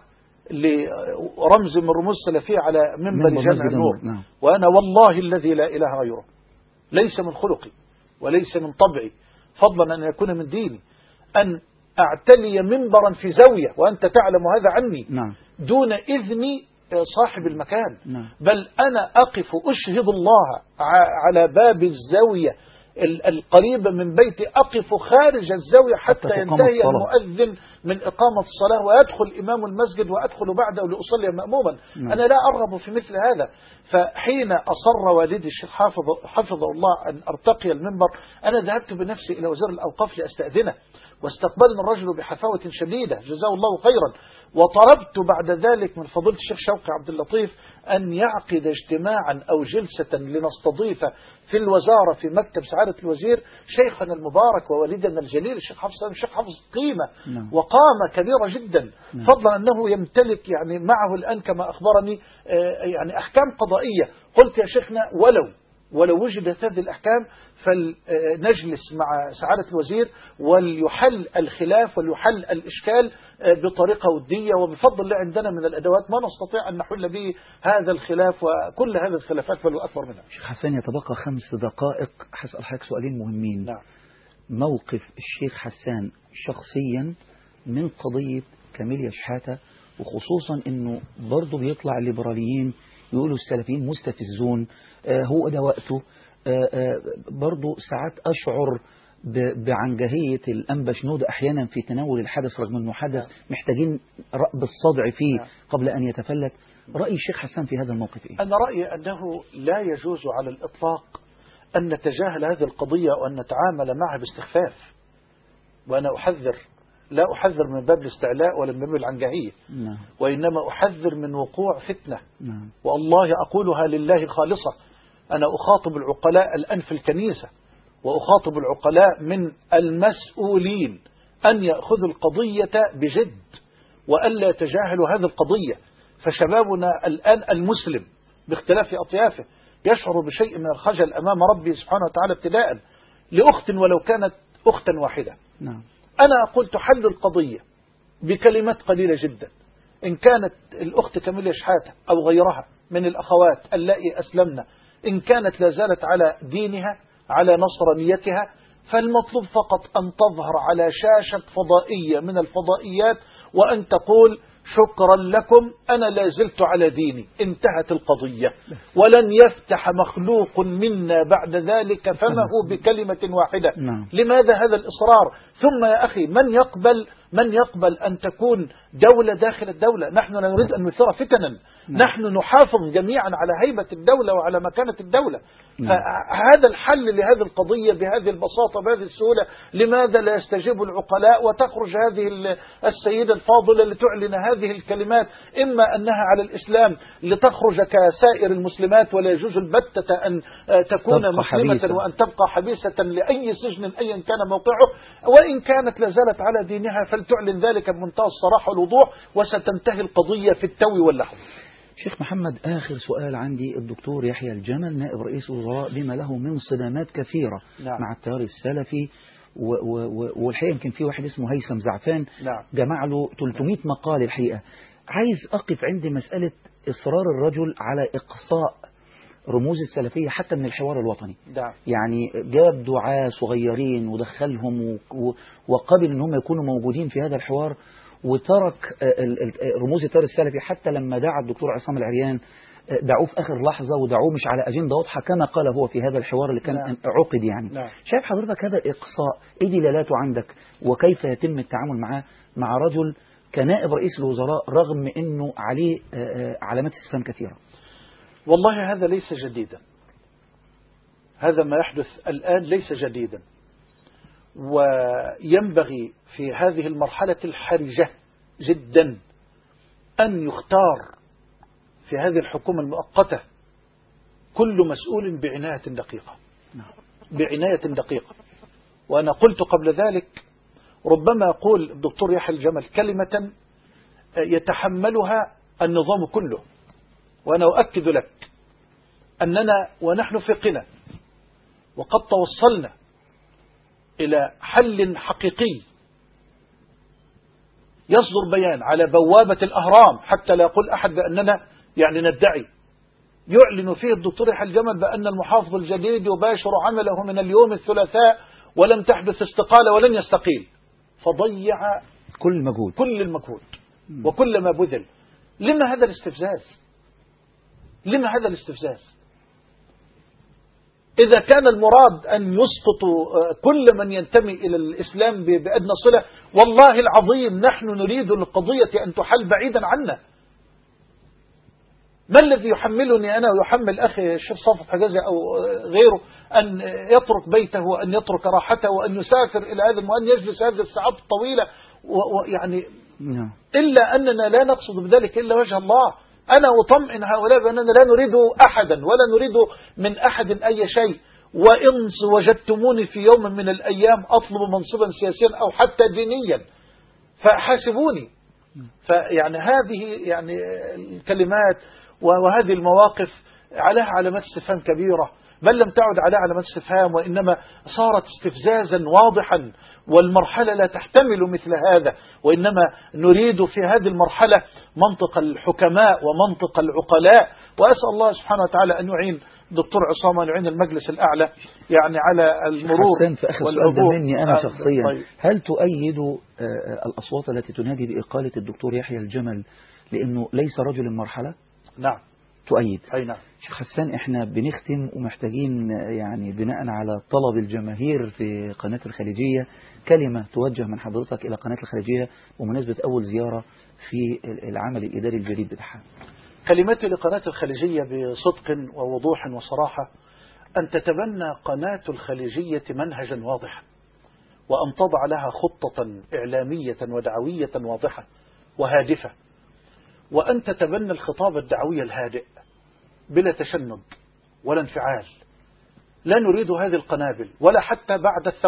لرمز من رموز السلفية على منبر جامع النور. نعم. وأنا والله الذي لا إله غيره، ليس من خلقي وليس من طبعي فضلا أن يكون من ديني أن أعتلي منبرا في زاوية وأنت تعلم هذا عني. نعم. دون إذن صاحب المكان. نعم. بل أنا أقف أشهد الله على باب الزاوية القريبة من بيتي، أقف خارج الزاوية حتى, حتى ينتهي المؤذن من إقامة الصلاة ويدخل إمام المسجد وأدخل بعده لأصلي مأموما. نعم. أنا لا أرغب في مثل هذا. فحين أصر والدي الشيخ حافظ حفظه الله أن أرتقي المنبر، أنا ذهبت بنفسي إلى وزير الأوقاف لأستأذنه، واستقبلني الرجل بحفاوة شديدة جزاه الله خيرا. وطلبت بعد ذلك من فضيلة الشيخ شوقي عبد اللطيف أن يعقد اجتماعا أو جلسة لنستضيف في الوزارة في مكتب سعادة الوزير شيخنا المبارك ووالدنا الجليل الشيخ حفص. الشيخ حفص قيمة نعم. وقامة كبيرة جدا نعم. فضلا أنه يمتلك يعني معه الآن كما أخبرني يعني أحكام قضائية. قلت يا شيخنا ولو ولو وجدت هذه الأحكام فلنجلس مع سعادة الوزير وليحل الخلاف وليحل الإشكال بطريقة ودية، وبفضل الله عندنا من الأدوات ما نستطيع أن نحل به هذا الخلاف وكل هذه الخلافات بل وأكبر منها. شيخ حسن يتبقى خمس دقائق، هسأل حضرتك سؤالين مهمين. نعم. موقف الشيخ حسان شخصيا من قضية كاميليا شحاتة، وخصوصا أنه برضو بيطلع الليبراليين يقولوا السلفيين مستفزون، آه هو ده وقته. آه آه برضو ساعات أشعر بعنجهية الأنبا شنود أحيانا في تناول الحدث رغم أنه حدث محتاجين رأب الصدع فيه قبل أن يتفلت. رأي الشيخ حسان في هذا الموقف إيه؟ أنا رأيي أنه لا يجوز على الإطلاق أن نتجاهل هذه القضية وأن نتعامل معها باستخفاف. وأنا أحذر، لا أحذر من باب الاستعلاء ولا من باب العنجهية. نعم. وإنما أحذر من وقوع فتنة. نعم. والله أقولها لله خالصة. أنا أخاطب العقلاء الآن في الكنيسة وأخاطب العقلاء من المسؤولين أن يأخذوا القضية بجد وألا يتجاهلوا هذه القضية. فشبابنا الآن المسلم باختلاف أطيافه يشعر بشيء من الخجل أمام ربه سبحانه وتعالى ابتداء لأخت ولو كانت أختا واحدة. نعم. أنا أقول تحل القضية بكلمات قليلة جدا. إن كانت الأخت كاميليا شحاتة أو غيرها من الأخوات اللائي أسلمنا، إن كانت لا زالت على دينها على نصرانيتها، فالمطلوب فقط أن تظهر على شاشة فضائية من الفضائيات وأن تقول شكرا لكم أنا لا زلت على ديني، انتهت القضية. ولن يفتح مخلوق منا بعد ذلك فمه بكلمة واحدة. لماذا هذا الإصرار؟ ثم يا أخي من يقبل من يقبل أن تكون دولة داخل الدولة؟ نحن لا نريد أن نثير فتنا، نحن نحافظ جميعا على هيبة الدولة وعلى مكانة الدولة. فهذا الحل لهذه القضية بهذه البساطة بهذه السهولة. لماذا لا يستجيب العقلاء وتخرج هذه السيدة الفاضلة لتعلن هذه الكلمات، إما أنها على الإسلام لتخرج كسائر المسلمات ولا يجوز البتة أن تكون مسلمة حبيثة. وأن تبقى حبيسة لأي سجن أيا كان موقعه، وإن كانت لازالت على دينها فلتعلن ذلك بمنتهى الصراحة والوضوح وستنتهي القضية في التو واللحظة. شيخ محمد، آخر سؤال عندي. الدكتور يحيى الجمل نائب رئيس الوزراء بما له من صدامات كثيرة نعم. مع التيار السلفي، والحقيقة يمكن في واحد اسمه هيثم زعفان نعم. جمع له ثلاثمائة مقال. الحقيقة عايز أقف عند مسألة إصرار الرجل على إقصاء رموز السلفية حتى من الحوار الوطني نعم. يعني جاب دعاة صغيرين ودخلهم وقبل أنهم يكونوا موجودين في هذا الحوار، وترك رموز التيار السلفي حتى لما دعا الدكتور عصام العريان دعوه في آخر لحظة ودعوه مش على أجندة واضحة كما قال هو في هذا الحوار اللي كان نعم. عقد يعني نعم. شايف حضرتك هذا الإقصاء إيه دلالاته عندك، وكيف يتم التعامل معاه مع رجل كنائب رئيس الوزراء رغم أنه عليه علامات استفهام كثيرة؟ والله هذا ليس جديدا، هذا ما يحدث الآن ليس جديدا، وينبغي في هذه المرحلة الحرجة جدا أن يختار في هذه الحكومة المؤقتة كل مسؤول بعناية دقيقة بعناية دقيقة. وأنا قلت قبل ذلك ربما يقول الدكتور يحيى الجمل كلمة يتحملها النظام كله، وأنا أؤكد لك أننا ونحن في قنا وقد توصلنا إلى حل حقيقي يصدر بيان على بوابة الأهرام حتى لا يقول أحد بأننا يعني ندعي، يعلن فيه الدكتور يحيى الجمل بأن المحافظ الجديد يباشر عمله من اليوم الثلاثاء ولم تحدث استقالة ولن يستقيل، فضيع كل المجهود كل المجهود وكل ما بذل. لما هذا الاستفزاز؟ لما هذا الاستفزاز؟ إذا كان المراد أن يسقطوا كل من ينتمي إلى الإسلام بأدنى صلة، والله العظيم نحن نريد القضية أن تحل بعيدا عنا. ما الذي يحملني أنا ويحمل أخي الشيخ صافي حجازي أو غيره أن يترك بيته وأن يترك راحته وأن يسافر إلى هذا وأن يجلس هذه الساعات الطويلة ويعني إلا أننا لا نقصد بذلك إلا وجه الله. أنا أطمئن هؤلاء بأننا لا نريد أحدا ولا نريد من أحد أي شيء، وإن وجدتموني في يوم من الأيام أطلب منصبا سياسيا أو حتى دينيا فحاسبوني. فيعني هذه يعني الكلمات وهذه المواقف عليها علامات استفهام كبيرة، بل لم تعد عليها علامات استفهام وإنما صارت استفزازا واضحا، والمرحلة لا تحتمل مثل هذا، وإنما نريد في هذه المرحلة منطق الحكماء ومنطق العقلاء. وأسأل الله سبحانه وتعالى أن يعين دكتور عصام وأن يعين المجلس الأعلى يعني على المرور. في آخر سؤال ده مني أنا شخصيا، طيب. هل تؤيد الأصوات التي تنادي بإقالة الدكتور يحيى الجمل لأنه ليس رجل المرحلة؟ نعم تؤيد. أي نعم. شيخ حسان، احنا بنختم ومحتاجين يعني بناء على طلب الجماهير في قناة الخليجية كلمة توجه من حضرتك إلى قناة الخليجية بمناسبة أول زيارة في العمل الإداري الجديد بتاعها. كلمتي لقناة الخليجية بصدق ووضوح وصراحة أن تتبنى قناة الخليجية منهجا واضحا، وأن تضع لها خطة إعلامية ودعوية واضحة وهادفة، وأن تتبنى الخطاب الدعوي الهادئ بلا تشنج ولا انفعال. لا نريد هذه القنابل ولا حتى بعد الثورة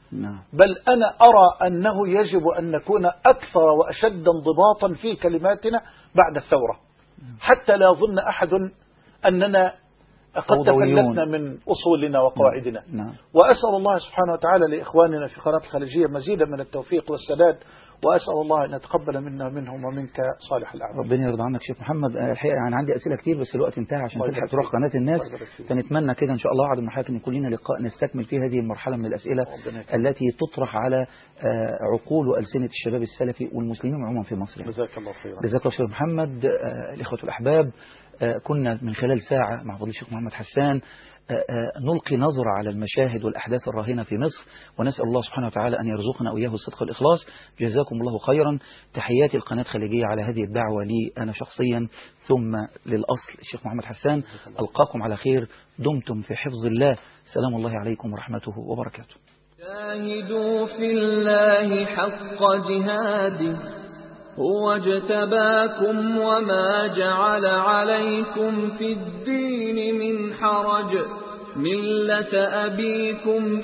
نعم. بل أنا أرى أنه يجب أن نكون أكثر وأشد انضباطا في كلماتنا بعد الثورة، حتى لا يظن أحد أننا قد تفلتنا من أصولنا وقواعدنا. نعم. وأسأل الله سبحانه وتعالى لإخواننا في قناة الخليجية مزيدا من التوفيق والسداد، وأسأل الله أن يتقبل منا منهم ومنك صالح الأعمال. ربنا يرضى عنك شيخ محمد. الحقيقة يعني عندي أسئلة كتير بس الوقت انتهى عشان تلحق تروح قناة الناس، فنتمنى كده إن شاء الله بعد المحاكم يكون لنا لقاء نستكمل فيه هذه المرحلة من الأسئلة التي تطرح على عقول وألسنة الشباب السلفي والمسلمين عموما في مصر. جزاك الله خيرا. جزاك الله شيخ محمد. الإخوة الأحباب، كنا من خلال ساعة مع فضيلة الشيخ محمد حسان نلقي نظرة على المشاهد والأحداث الراهنة في مصر، ونسأل الله سبحانه وتعالى أن يرزقنا وإياه الصدق والإخلاص. جزاكم الله خيرا. تحياتي القناة الخليجية على هذه الدعوة لي أنا شخصيا ثم للأصل الشيخ محمد حسان. ألقاكم على خير، دمتم في حفظ الله. سلام الله عليكم ورحمته وبركاته. جاهدوا في الله حق جهاده هو اجتباكم وما جعل عليكم في الدين من حرج ملة أبيكم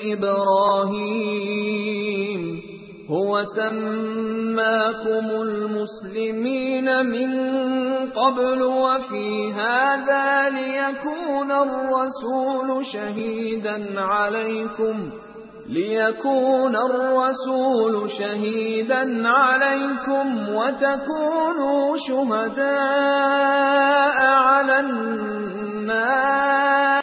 إبراهيم هو سماكم المسلمين من قبل وفي هذا ليكون الرسول شهيدا عليكم ليكون الرسول شهيدا عليكم وتكونوا شهداء على الناس.